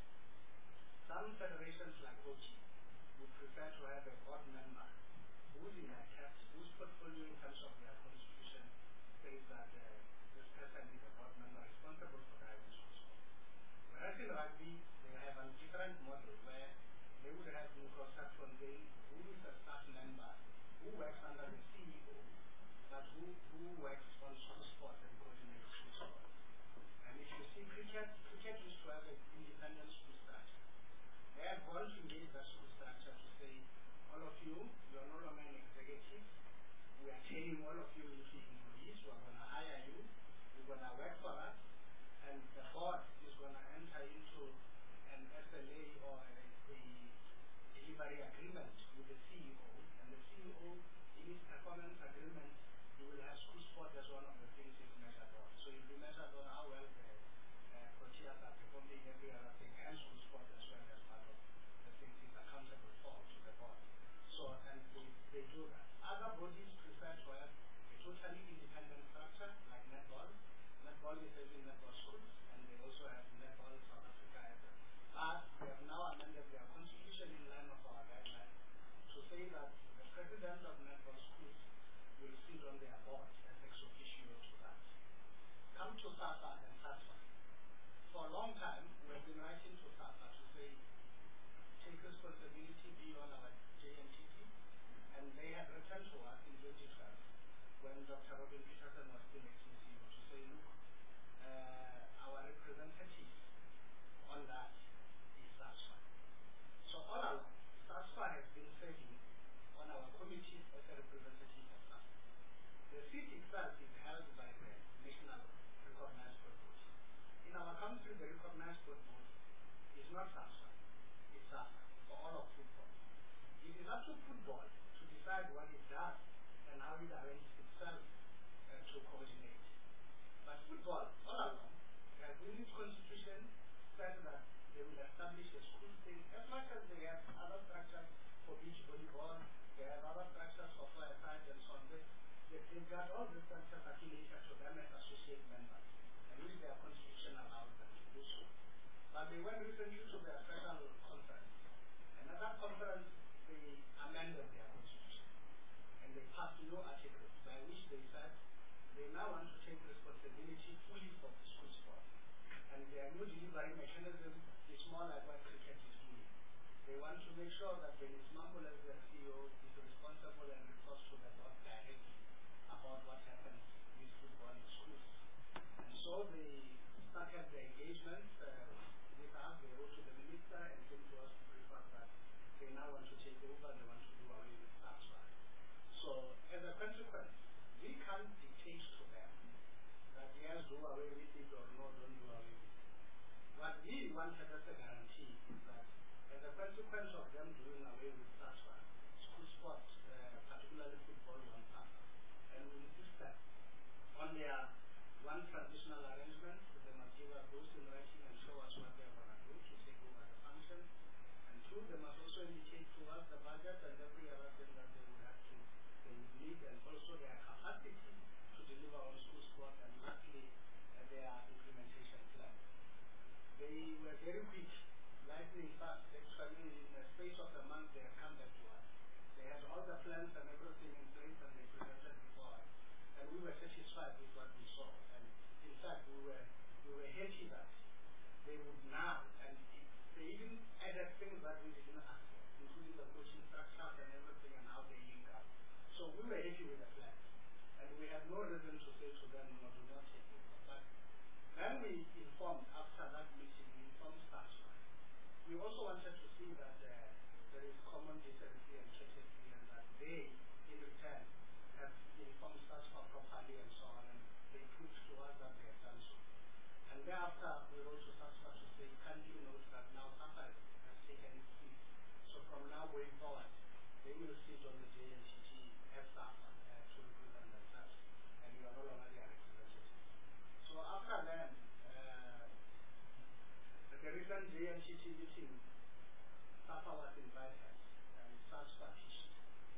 [SPEAKER 2] Some federations like O G would prefer to have a board member who's in a cap, whose portfolio in terms of their constitution says that uh, this person is a board member responsible for driving school sport. Whereas in rugby, they have a different model where they would have Nico Fontaine, who is a staff member who works under the C E O, but who, who works on school sport and coordinates You see, cricket, cricket used to have an independent school structure. They have gone to engage that school structure to say, all of you, you are no longer an executive. We are turning all of you into employees. We are going to hire you. You're going to work for us. And the board is going to enter into an S L A or a, a delivery agreement with the C E O. And the C E O, in his performance agreement, he will have school sport as one of the things he's measured on. So he'll be measured on how well the uh, Proteas are performing every other thing, and school sport as well as part of the things he's accountable for to the board. So, and they, they do that. Other bodies prefer to have a totally independent structure, like netball. Netball is having netball schools, and they also have netball South Africa. But they have now amended their constitution in line of our guidelines to say that the president of netball schools will sit on their board as ex officio to that. Come to SAFA and SASFA. For a long time, we have been writing to SAFA to say, take responsibility, be on our J M T T, and they had returned to us in twenty twelve when Doctor Robin Peterson was still acting C E O to say, look, uh, our representative on that is SASFA. So all along, SASFA has been serving on our committee as a representative of SASFA. The seat itself is held by the National Recognized Sport Board. In our country, the Recognized Sport Board is not SASFA, it's SAFA for all of football. It is up to football to decide what it does and how it arranges itself uh, to coordinate. But football, all along, has in its constitution said that they will establish a school thing, as much as they have other structures for beach volleyball, they have other structures for firefight and so on. They, they, they've got all the structures affiliated to them as associate members, and which their constitution allows them to do so. But they went recently to their special conference, and at that conference, they amended their constitution, and they passed new articles by which they said they now want to take responsibility fully for the school sport. And their new delivery mechanism is more like what cricket is doing. They want to make sure that when it's Mambo as the C E O is responsible and reports to the board directly about what happens with football in schools. And so they started the engagement uh, with us. They wrote to the minister and came to us to brief us that they now want to take over, they want to do away with SASFA. So as a consequence, we can't dictate to them that yes, do away with it or no, don't do away with it. What we wanted as a guarantee is that as a consequence of them doing away with SASFA, school sport, uh, particularly football, will suffer. And we insisted on their one transitional arrangement, they must give us those in writing and show us what they're going to do to take over the function. And two, they must also indicate to us the budget and every other thing that they would have to, they would need, and also their capacity to deliver on school sport, and lastly, uh, their implementation plan. They were very quick, lightning fast, actually in the space of a month they had come back to us. They had all the plans and everything in place and they presented before us. And we were satisfied with what we saw. And in fact, we were, we were happy that they would now, and it, they even added things that we didn't ask for, including the coaching structures and everything and how they link up. So we were happy with the plan. And we had no reason to say to them, no, do not take over. But then we informed, after that meeting, we informed SASFA. We also wanted to see that uh, there is common decency and courtesy, and that they, in return, have informed SASFA properly and so on, and they proved to us that they have done so. And thereafter, we wrote to SASFA to say, kindly note that now SASFA has taken its seat. So from now going forward, they will sit on the J N T T as SASFA uh, to represent themselves, and you are no longer their representative. So after then, uh, the recent J N T T meeting, SASFA was invited, and SASFA issued.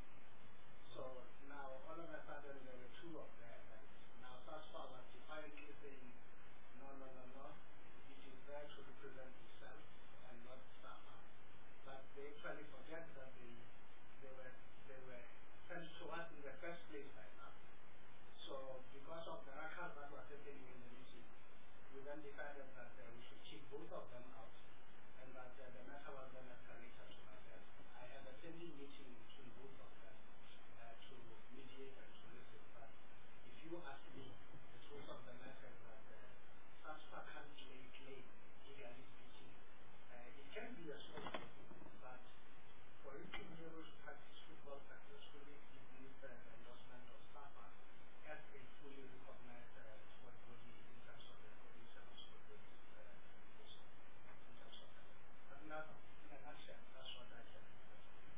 [SPEAKER 2] So now, all of a sudden, there were two of them, and now SASFA was defiantly saying, no, no, no, no, it is there to represent itself and not SASFA. But they actually forget that they, they, were, they were sent to us in the first place by us. So because of the ruckus that was happening in the meeting, we then decided that uh, we should keep both of them out, and that uh, the matter was then escalated to myself. I had a pending meeting between both of them uh, to mediate and to listen. But if you ask me, the truth of the matter is that uh, SASFA FIFA can't lay claim, legally speaking. Uh, it can be a small thing, but for it to be able to practice football successfully, it needs uh, the endorsement of SAFA as a fully recognized uh, sport body in terms of the coordination of sport bodies uh, also, in terms of that. But not in a nutshell, that's what I can say.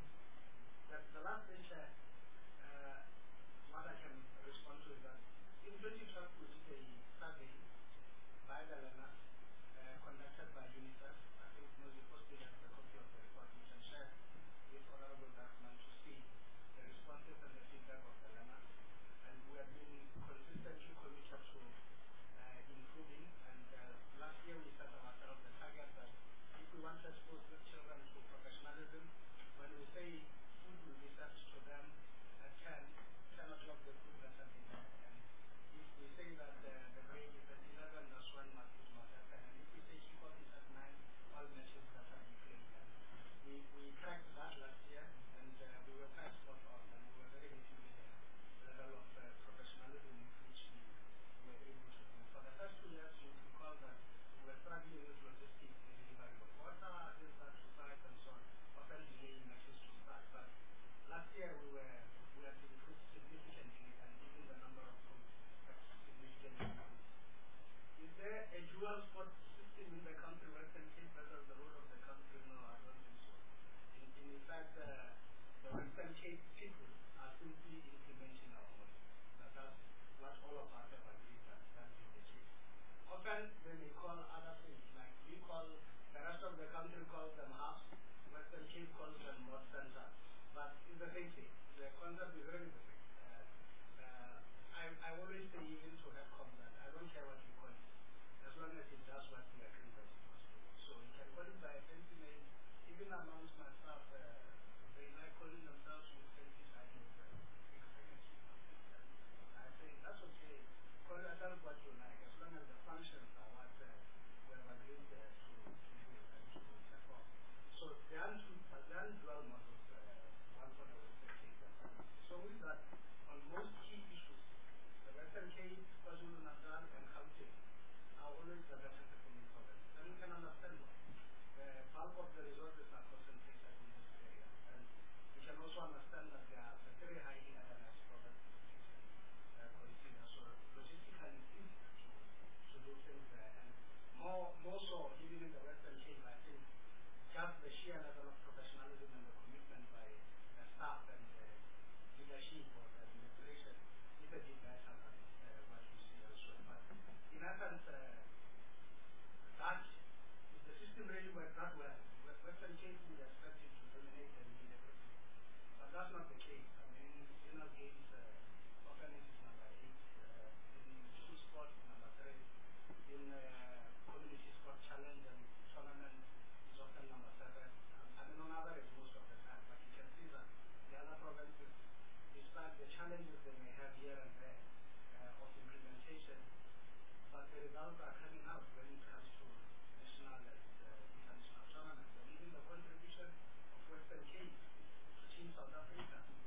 [SPEAKER 2] The, the last thing, uh, uh, what I can respond to is that in twenty twelve we did a survey by the learners uh, conducted by UNICEF. I think Moses posted has a copy of the report. We can share with Honorable Darkman to see the responses and the feedback of the learners. And we have been consistently committed to uh, improving. And uh, last year we set ourselves the target that if we want to expose the children to professionalism, when we say food will be served to them at ten, ten o'clock the food must have been there. And if we say that uh, the grade is at eleven, that's when math is not at ten. And if we say kickoff is at nine, all matches that have been played. And we, we cracked that last year, and uh, we were quite spot on, and we were very happy with the level of uh, professionalism in which we were able to do. For the first two years, you recall that we were struggling with logistics, the delivery of water, this, that, to site, and so on, often delaying matches to start. But last year we were we had improved significantly, and even the number of groups has significantly improved. Is there a dual sport system in the country, Western Cape versus the rest of the country? No, I don't think so. In, in fact, uh, the Western Cape people are simply implementing our model. That that's what all of us have agreed that that is the case. Often they may call other things, like we call, the rest of the country calls them hubs, Western Cape calls them mod center. But it's the same thing. The concept is really the same. Uh, uh, I, I always say even to HEPCOM that I don't care what you call it, as long as it does what we agree that it must do. So you can call it by a fancy name. Even amongst my staff, uh, they like calling themselves with fancy titles. Uh, executive. I say that's okay. Call yourself what you like, as long as the functions are what uh, we have agreed uh, to, to do and to perform. So there are two, uh, there are dual models. Uh, one for the Western Cape and one. So with that, on most key issues, the Western Cape, KwaZulu-Natal, and Gauteng are always the better performing provinces. And we can understand why. The bulk of the resources are concentrated in this area. And we can also understand that there are the very highly urbanized provinces we can uh, consider. So logistically it's easier to, to do things there. And more, more so, even in the Western Cape, I think just the sheer level of professionalism and the commitment by the staff and the leadership or the administration is a bit better than uh, what you see elsewhere. But in essence, uh, that if the system really works that well, Western Cape would expect it to dominate and lead everything. But that's not the case. I mean, regional games, uh, often it is number eight, uh, in school sport, number three, in uh, community sport challenge and tournament is often number seven. Um, I mean, on average most of the time, but you can see that the other provinces, despite the challenges they may have here and there uh, of implementation, but the results are coming out when it comes to national and uh, international tournaments. And even the contribution of Western Cape to Team South Africa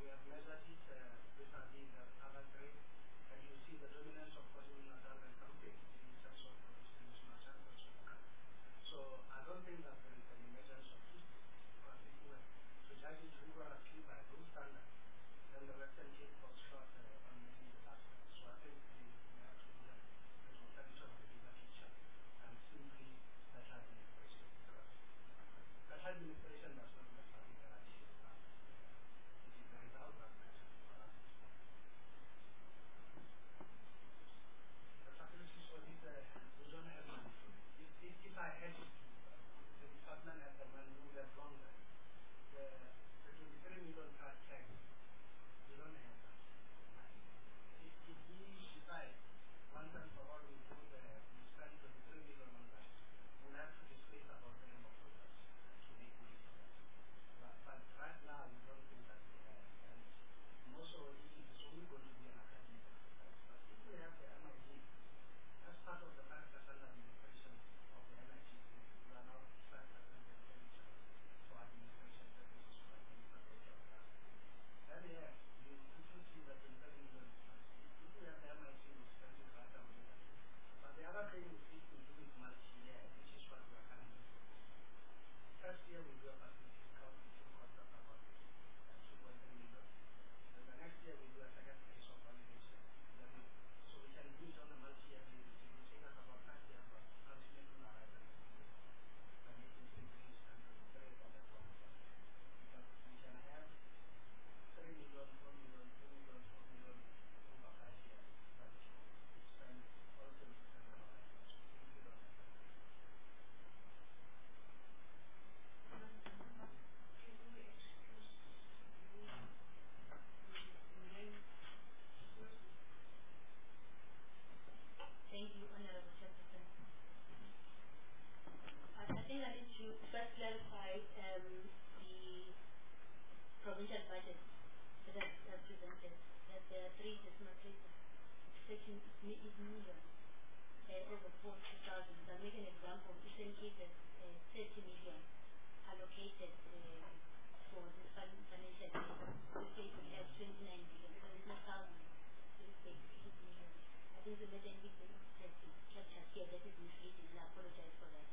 [SPEAKER 3] to first clarify um, the provincial budget that that presented, that there are three decimal places, thirteen million uh, over four two thousand. I'll make an example. Eastern Cape has uh, thirty million allocated uh, for this fin- financial year. This Cape we have twenty-nine million, twenty-four thousand. This Cape eight million. I think the major thing has been captured here that is misleading, and I apologize for that.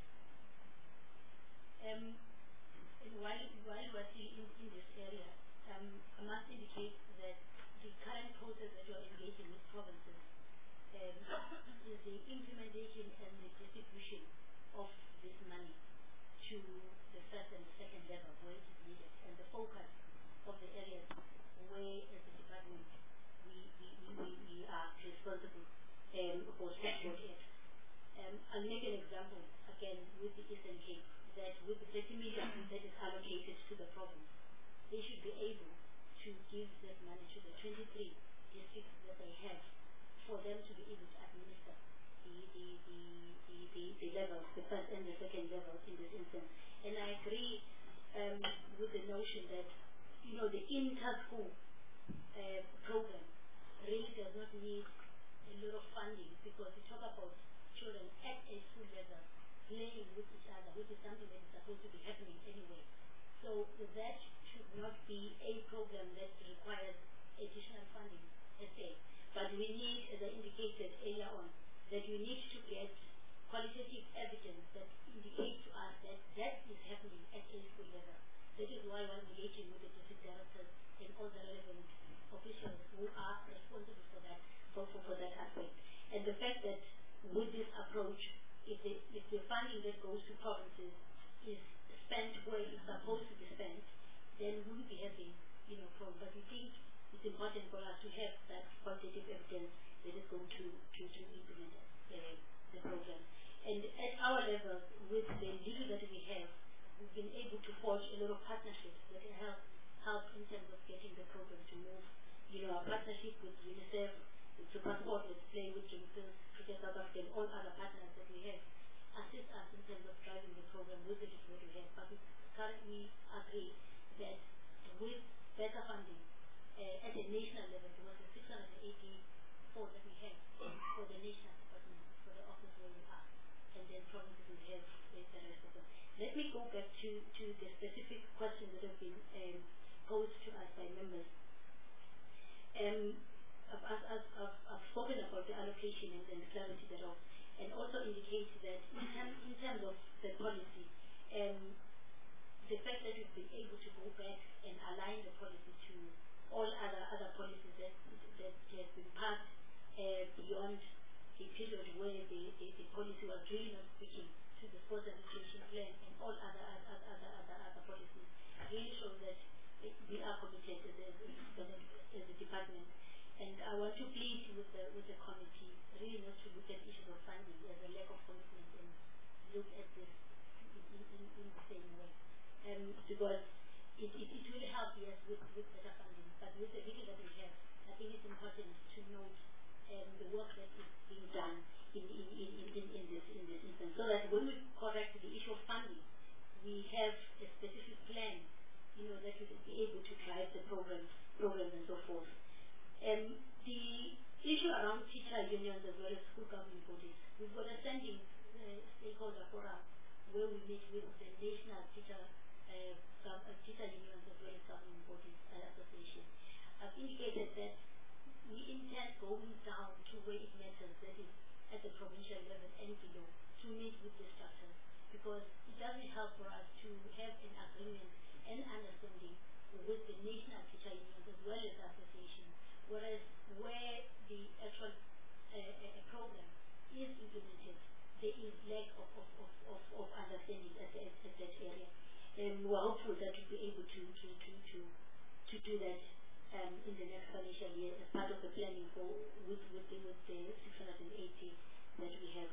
[SPEAKER 3] Um, and while, while we're still in, in this area, um, I must indicate that the current process that you're engaging with provinces um, is the implementation and the distribution of this money to the first and second level where it is needed, and the focus of the areas where, as a department, we, we, we, we are responsible um, for support it. Um, I'll make an example again with the Eastern Cape, that with the thirty million that is allocated to the province, they should be able to give this money to the twenty-three districts that they have for them to be able to administer the, the, the, the, the, the levels, the first and the second level in this instance. And I agree um, with the notion that, you know, the inter-school uh, program really does not need a lot of funding, because we talk about children at a school level playing with each other, which is something that is supposed to be happening anyway. So that should not be a program that requires additional funding per se. But we need, as I indicated earlier on, that we need to get qualitative evidence that indicates to us that that is happening at a school level. That is why we're engaging with the district directors and all the relevant officials who are responsible for that, for, for, for that aspect. And the fact that with this approach, if the, if the funding that goes to provinces is spent where it's supposed to be spent, then we will be having, you know, problems. But we think it's important for us to have that qualitative evidence that is going to, to, to implement uh, the program. And at our level, with the little that we have, we've been able to forge a lot of partnerships that can help help in terms of getting the program to move. You know, our partnership with UNICEF, with SuperSport, Let's Play, with Kingston, Cricket South Africa, and all other partners that we have, assist us in terms of driving the program with the little that we have. But we currently agree that with better funding uh, at a national level, it was the six hundred eighty-four that we have for the national department, for the office where we are, and then provinces will have uh, the rest of them. Let me go back to, to the specific questions that have been um, posed to us by members. Um, I've, I've, I've, I've spoken about the allocation and, and the clarity thereof, and also indicate that in, term, in terms of the policy, um, the fact that we've been able to go back and align the policy to all other other policies that that has been passed uh, beyond the period where the, the, the policy was really not speaking to the sports and recreation plan and all other other other other, other policies, really shows that we are committed as a, as a department. And I want to plead with the with the committee really not to look at issues of funding as a lack of commitment, and look at this in, in, in the same way. Um, because it, it, it will help, yes, with, with better funding, but with the little that we have, I think it's important to note um, the work that is being done in, in, in, in, in, this, in this instance, so that when we correct the issue of funding, we have a specific plan, you know, that we will be able to drive the programs, programs and so forth. Um, the issue around teacher unions as well as school governing bodies, we've got a standing uh, stakeholder forum where we meet with the national teacher uh, uh, teacher unions as well as governing bodies uh, association. I've indicated that we intend going down to where it matters, that is at the provincial level and below, to meet with the structures, because it doesn't help for us to have an agreement and understanding with the national teacher unions as well as the association. Whereas where the actual uh, uh, program is implemented, there is lack of, of, of, of, of understanding at, at, at that area. And we're hopeful that we'll be able to, to, to, to, to do that um, in the next financial year as part of the planning for with, with, the, with the six hundred eighty that we have.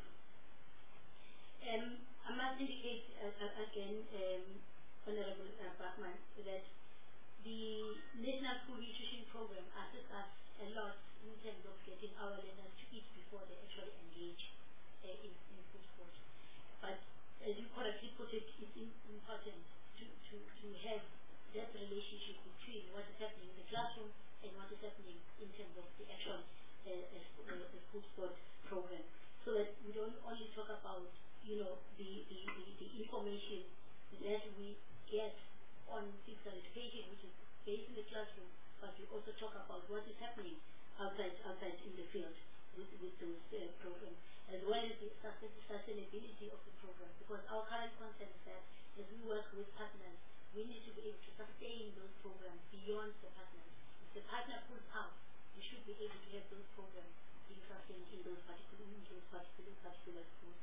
[SPEAKER 3] Um, I must indicate uh, uh, again, um, Honorable uh, Bachmann, that the National School Nutrition Program assists us a lot in terms of getting our learners to eat before they actually engage uh, in, in food sport. But as you correctly put it, it's important to, to, to have that relationship between what is happening in the classroom and what is happening in terms of the actual uh, uh, uh, school sport program. So that we don't only talk about, you know, the, the, the, the information that we get on physical education, which is based in the classroom, but we also talk about what is happening outside outside in the field with, with those uh, programs, as well as the sustainability of the program. Because our current concept is that as we work with partners, we need to be able to sustain those programs beyond the partners. If the partner pulls out, we should be able to have those programs being sustained in those particular in those particular particular schools.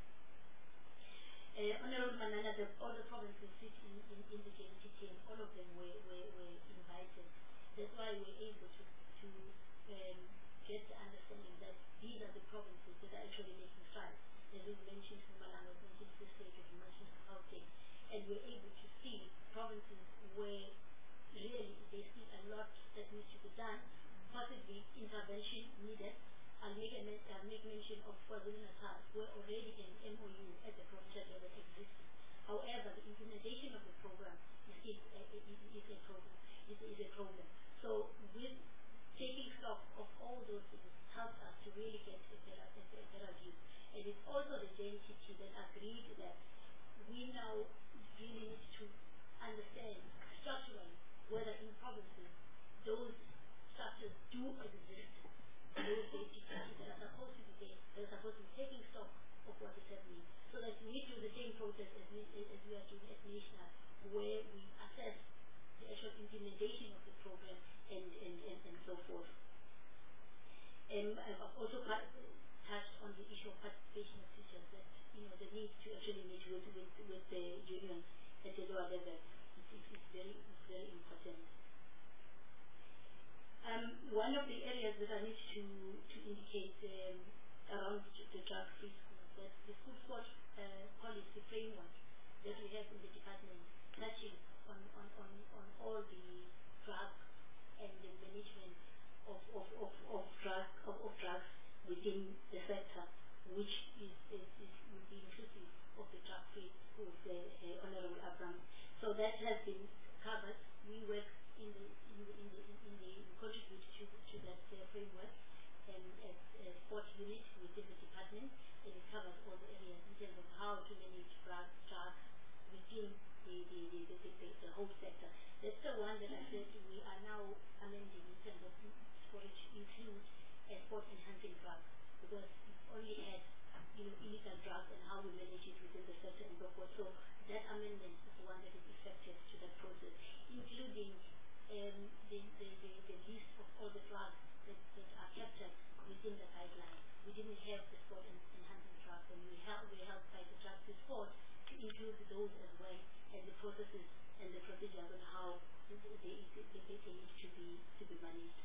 [SPEAKER 3] Uh, Honorable Manana, the, all the provinces sit in, in, in the J N T T, and all of them were, were, were invited. That's why we're able to, to um, get the understanding that these are the provinces that are actually making strides. As we've mentioned, Mpumalanga, we've mentioned the state, we've mentioned Gauteng, and we're able to see provinces where really they see a lot that needs to be done, possibly intervention needed. I'll make, a men- I'll make mention of KwaZulu-Natal, where already an M O U at the provincial level exists. However, the implementation of the program is, is, a, is, is, a, problem, is, is a problem. So with taking stock of all those things helps us to really get a better, a, a better view. And it's also the J N T T that agreed that we now really need to understand structurally whether in provinces those structures do exist. Those J N T Ts that are supposed to be there, that are supposed to be taking stock of what is happening, so that we do the same process as we, as we are doing at national, where we assess the actual implementation of the program and, and, and, and so forth. And I've also touched on the issue of participation of teachers, that, you know, the need to actually meet with, with, with the unions at the lower level. It's, it's, it's, very, it's very important. Um, one of the areas that I need to, to indicate um, around the drug-free schools, that the school sport uh, policy framework that we have in the department touches on, on, on, on all the drugs and the management of, of, of, of, drug, of, of drugs within the sector, which is, is, is will be inclusive of the drug-free schools, uh, uh, Honorable Abraham. So that has been covered. We work in the in the in the, in the we contribute to to that uh, framework, and as a sport unit within the department, and it covers all the areas in terms of how to manage drugs drugs within the the, the, the, the, the the whole sector. That's the one that I said we are now amending in terms of for it to include a sport enhancing drugs, because it only has, you know, illegal drugs and how we manage it within the sector and so forth. So that amendment is the one that is effective to that process, including um, the, the, the, the list of all the drugs that, that are captured within the guidelines. We didn't have the sport and enhancing drugs, and we helped we helped by the drugs to sport to include those as well, and the processes and the procedures on how they, they, they, they need to be to be managed.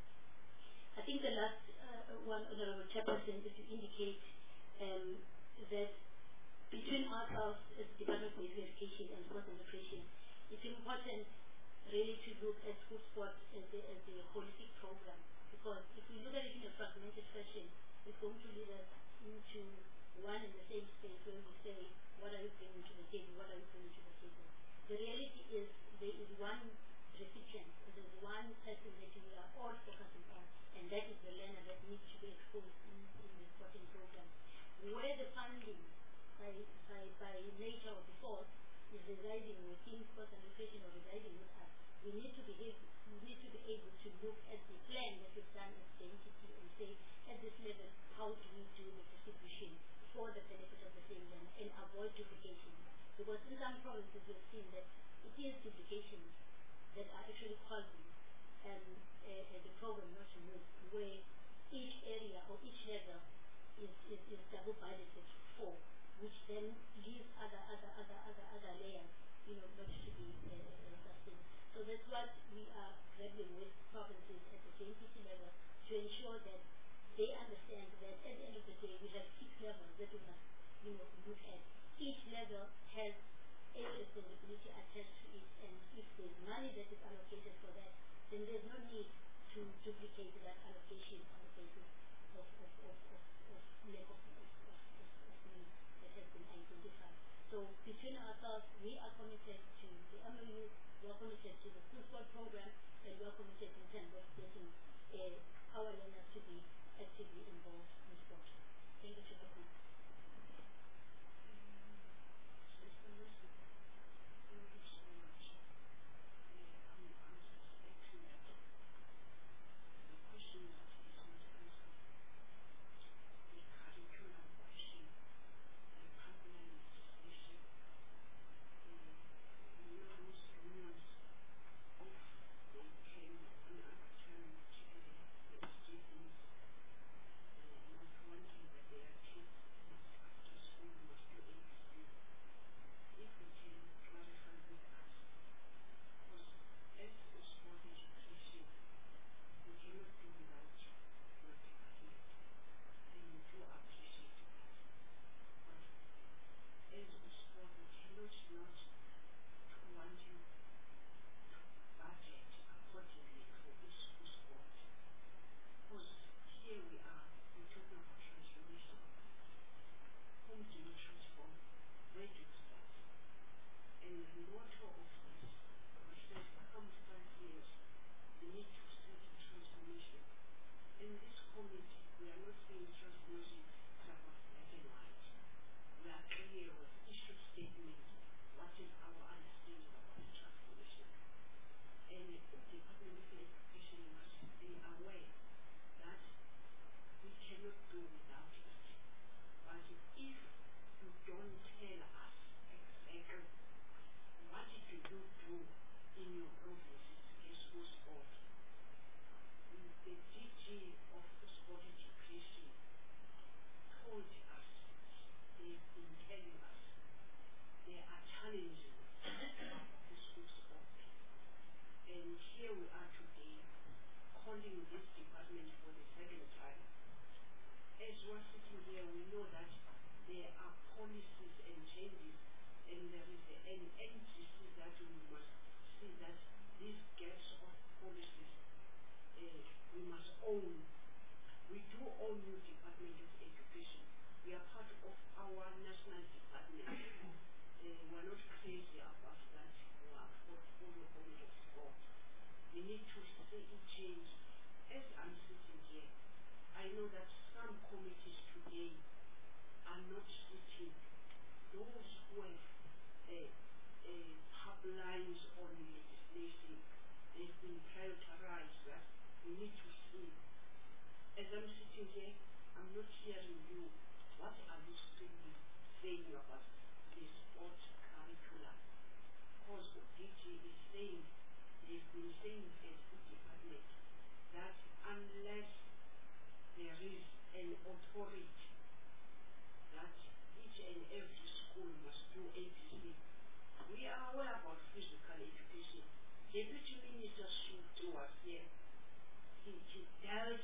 [SPEAKER 3] I think the last uh, one, Honorable Chairperson, is to indicate um, that between ourselves as the Department of Basic Education and Sports and Recreation, it's important really to look at school sport as a, as a holistic program, because if we look at it in a fragmented fashion, it's going to lead us into one and the same space where we say, what are you bringing to the table, what are you bringing to the table. The reality is there is one recipient, there is one person that we are all focusing on, and that is the learner that needs to be exposed in, in the sporting program. Where the funding by, by, by nature of the force is residing within sports and recreation or residing with us, we need to be able, we need to be able to look at the plan that we've done as the entity and say, at this level, how do we do the distribution for the benefit of the same learner and avoid duplication? Because in some provinces we've seen that it is duplication that are actually causing um, uh, uh, the program not to move, where each area or each level is, is, is double budgeted for, which then leaves other other other other other layers, you know, not to be uh, uh, sustained. So that's what we are grappling with provinces at the J N T T level, to ensure that they understand that at the end of the day we have six levels that we must, you know, look at. Each level has a responsibility attached to it, and if there's money that is allocated for that, then there's no need to duplicate that allocation on the basis of, of, of, of, of lack of, of, of, of, of need that has been identified. So between ourselves, we are committed to the M O U, we are committed to the school sport program, and we are committed in terms of getting uh, our learners to be actively involved in sport. Thank you, Chairperson.
[SPEAKER 1] Sister Lucy, thank you so much. Uh, I'm, I'm suspecting that the question that is not answered, the curriculum question, the pipeline legislation, uh, you know those unions, if they can understand uh, the students uh, not wanting that their kids after school must do A B C, if we can clarify with us, because as a sport education, we cannot do without your department, and we do appreciate that. But as a sport, we cannot not want you to budget accordingly for each school sport. Because here we are, we're talking about transformation. Whom do you transform? Where do you start? And the motto of this, we said, come five years, we need to set a transformation. In this committee, we are not saying transformation is about black and white. We are clear with issue statements. What is our understanding about the transformation? And the Department of Education must be aware that we cannot do without it. But if you don't tell us exactly what did you do in your provinces in school sport, the D G of sport education told us, they've been telling us, there are challenges in school sport. And here we are today, calling this department for the second time. As we're sitting here, we know that there are policies and changes, and there is an N G C that we must see that these gaps of policies uh, we must own. We do own new Department of Education. We are part of our national department. Uh, we're not crazy about that. We are portfolio only of sport. We need to see it change. As I'm sitting here, I know that some committees today are not sitting. Those who have uh, uh, pipelines on legislation, they've been prioritized. That we need to see. As I'm sitting here, I'm not hearing you. What are you saying, saying about the sport curriculum? Because D G is saying, they've been saying as the department, that unless there is an authority that each and every school must do A B C. We are aware about physical education. Deputy Minister Shutu was here. He, he dealt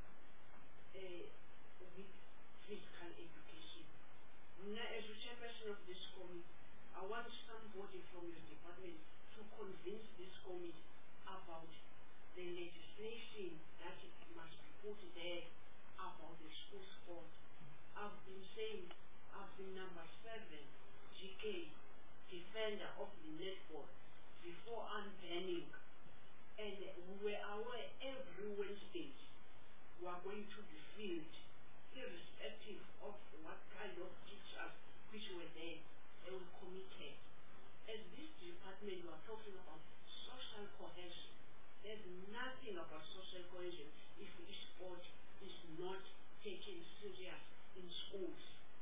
[SPEAKER 1] uh, with physical education. Now, as the chairperson of this committee, I want somebody from your department to convince this committee about the legislation that it must be put there about the school sport. I've been saying, I've been number seven, G K, defender of the netball, before unbanning. And we were aware every Wednesday we are going to the field, irrespective of what kind of teachers which were there, they were committed. As this department, we are talking about social cohesion. There's nothing about social cohesion if sport is not taken serious in schools.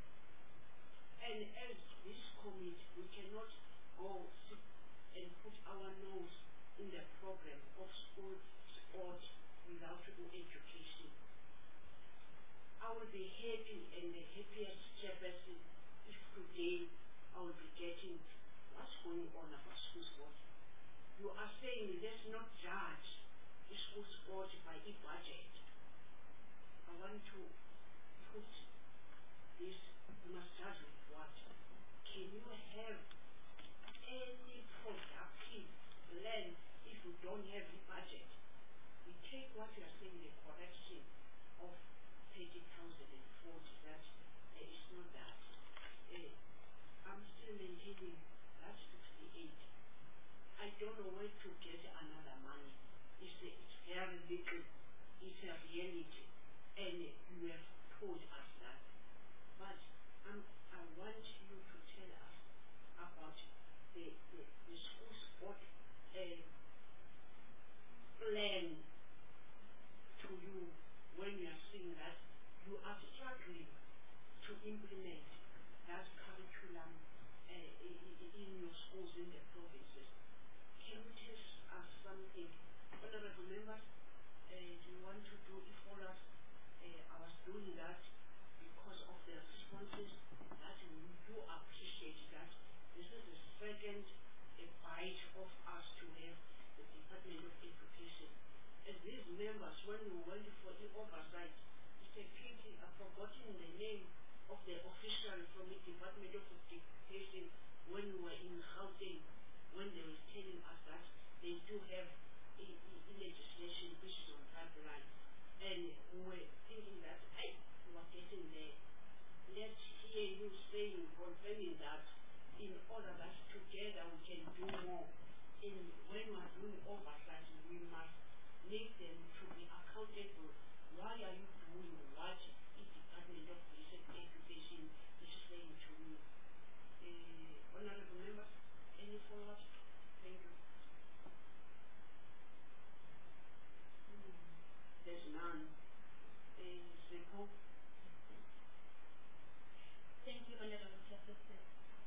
[SPEAKER 1] And as this committee, we cannot go sit and put our nose in the program of school sport without education. I will be happy and the happiest chairperson if today I will be getting what's going on about school sport. You are saying let's not judge the school sport by a budget. I want to put this, you must judge with what? Can you have any productive land if you don't have the budget? We take what you are saying, the correction of thirty thousand and forty, that uh, it's not that. Uh, I'm I'm still maintaining that sixty-eight. I don't know where to get another money. It's, a, it's very little. It's a reality. And you have told us that. But um, I want you to tell us about the, the, the school sport uh, plan to you when you are seeing that you are struggling to implement that curriculum uh, in your schools in the provinces. Can you tell us something? Honorable members, uh, do you want to do it for us? Uh, I was doing that because of the responses that we do appreciate that. This is the second uh, bite of us to have the Department of Education. As these members, when we went for the oversight, it's a pity I've forgotten the name of the official from the Department of Education when we were in Gauteng, when they were telling us that they do have a, a, a legislation which is on pipeline. And we were thinking that, hey, we are getting there. Let's hear you saying, confirming that in order that together we can do more. And when we are doing oversight, we must make them to be accountable. Why are you doing what the Department of Basic Education is saying to me? Uh, honorable members, any follow-up? Thank you. Hmm. There's none. Uh, Zeko?
[SPEAKER 3] Thank you, Honorable Chairperson.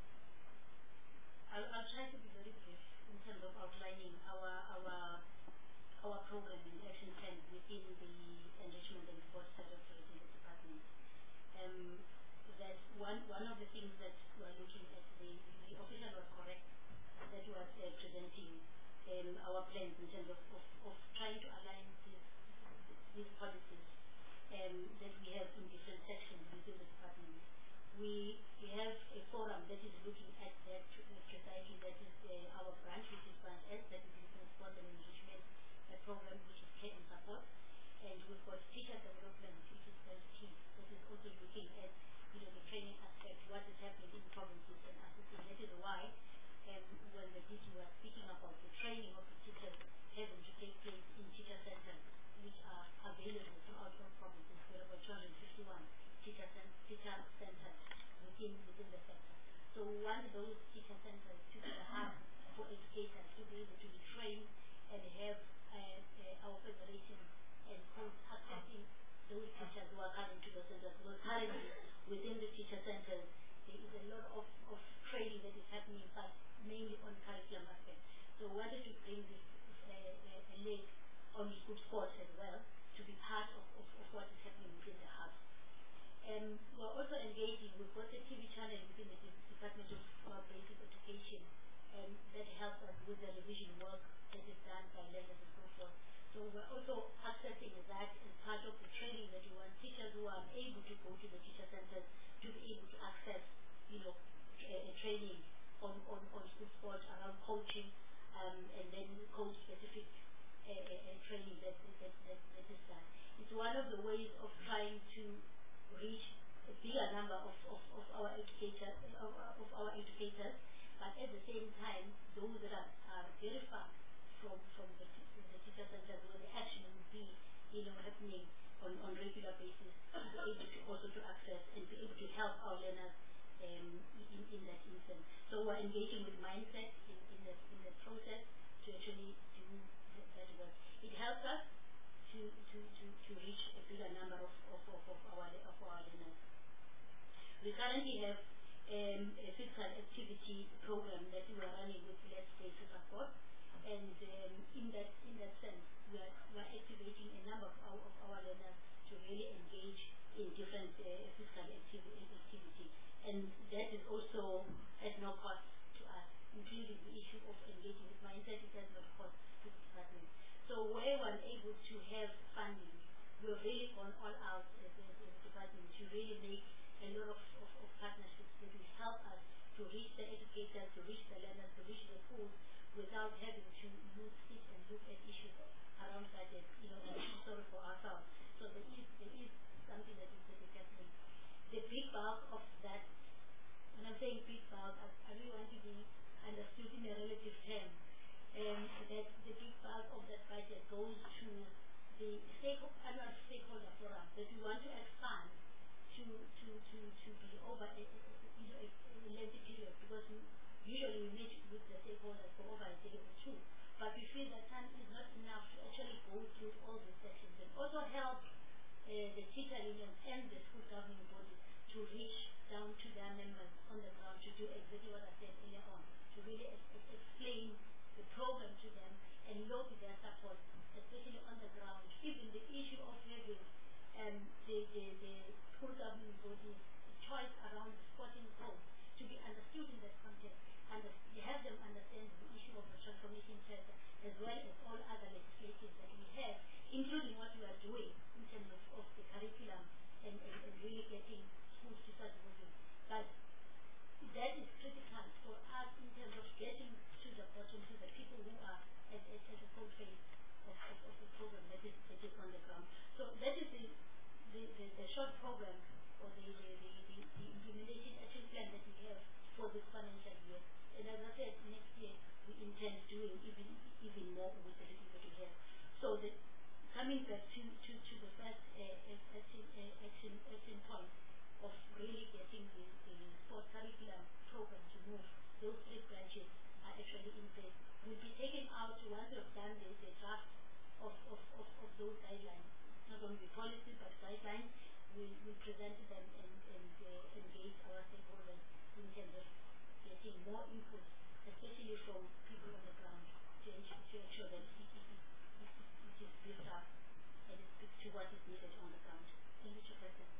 [SPEAKER 3] I'll, I'll try to be very brief in terms of outlining our our our program and action plan within the enrichment and sports directorate in the department. Um, that one one of the things that we are looking at, the, the official was correct, that was uh, presenting um, our plans in terms of, of, of trying to align these, these policies um, that we have in different sections within the department. We, we have a forum that is looking at that precisely, that is uh, our branch, which is branch S, that is looking at sport and enrichment, a program which is care and support. And we've got teacher development, which is branch T, that is also looking at, you know, the training aspect, what is happening in provinces and assisting. That is why um, when the D G was speaking about the training of the teachers having to take place in teacher centers, which are available throughout all provinces, there are about two hundred fifty-one teacher, cent teacher centers within, within the sector. So we want those teacher centers to be a hub for educators to be able to be trained and have uh, uh, our federation and codes accessing those teachers who are coming to the centers. Because currently, within the teacher centers, there is a lot of, of training that is happening, but mainly on curriculum aspect. So we wanted to bring this uh, uh, a leg on school sports as well, to be part of, of, of what is happening within the hub. Um, we're also engaging, we've got a T V channel within the D Department of uh, Basic Education um, that helps us with the revision work that is done by learners and so forth. So we're also accessing that as part of the training that we want teachers who are able to go to the teacher centers to be able to access, you know, a, a training on, on, on school sports around coaching um, and then coach-specific uh, uh, training that, that, that, that is done. It's one of the ways of trying to reach a bigger number of, of, of our educators, of, of our educators, but at the same time, those that are, are very far from, from the, the teacher centers where the action would be, you know, happening on, on regular basis, to be able to also to access and be able to help our learners um, in, in that instance. So we're engaging with mindset in, in, the, in the process to actually do that, that work. It helps us to, to, to, to reach a bigger number of, of, of, of, our, of our learners. We currently have um, a physical activity program that we are running with Let's Play to support, and um, in that in that sense, we are, we are activating a number of our, of our learners to really engage in different uh, physical activity, activity, and that is also at no cost to us, including the issue of engaging with mindset. It has no cost to the department. So where we're able to have funding, we're really gone all out as a, as a department to really make a lot of, of, of partnerships that will help us to reach the educators, to reach the learners, to reach the schools, without having to use it and look at issues around budget, you know, and sorry for ourselves. So there is, there is something that is really happening. The big bulk of that when I'm saying big bulk, I, I really want to be understood in a relative term. Um, that the big bulk of that budget goes to the stakeholder, annual stakeholder forum that we want to expand to to to to be over a, you know, a, a lengthy period, because we usually we meet with the stakeholders for over a day or two, but we feel that time is not enough to actually go through all the sections and also help uh, the teacher unions and the school governing bodies to reach down to their members on the ground to do exactly what I said earlier on, to really ex- ex- explain the program to them and lobby their support, especially on the ground. Even the issue of having um, the, the, the school governing bodies choice around the sporting code to be understood in that context, and they have them understand the issue of the transformation charter as well as all other legislation that we have, including what we are doing in terms of, of the curriculum and, and, and really getting schools to start moving. But that is critical for us in terms of getting to the bottom, to the people who are at, at, at the front phase of, of, of the program that is, that is on the ground. So that is the, the, the, the short program or the, the, the, the, the implementation action plan that we have for this financial year. And as I said, next year we intend doing even even more with the little that we have. So the, coming back to, to, to the first uh, action, uh, action, action point of really getting the, the sport curriculum program to move, those three branches are actually in place. We'll be taking out, once we've done the, the draft of, of, of, of those guidelines, not only policies but guidelines, we we present them and, and uh, engage our stakeholders in terms of getting more input, especially from people on the ground, to ensure, to ensure that it, it, it, it, it is built up and it speaks to what is needed on the ground. Thank you, Chairperson.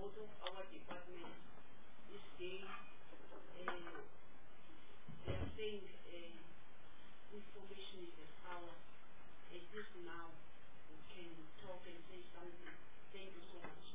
[SPEAKER 1] both of our departments this day, uh, they are saying uh, information is the power. At least now we can talk and say something. Thank you so much.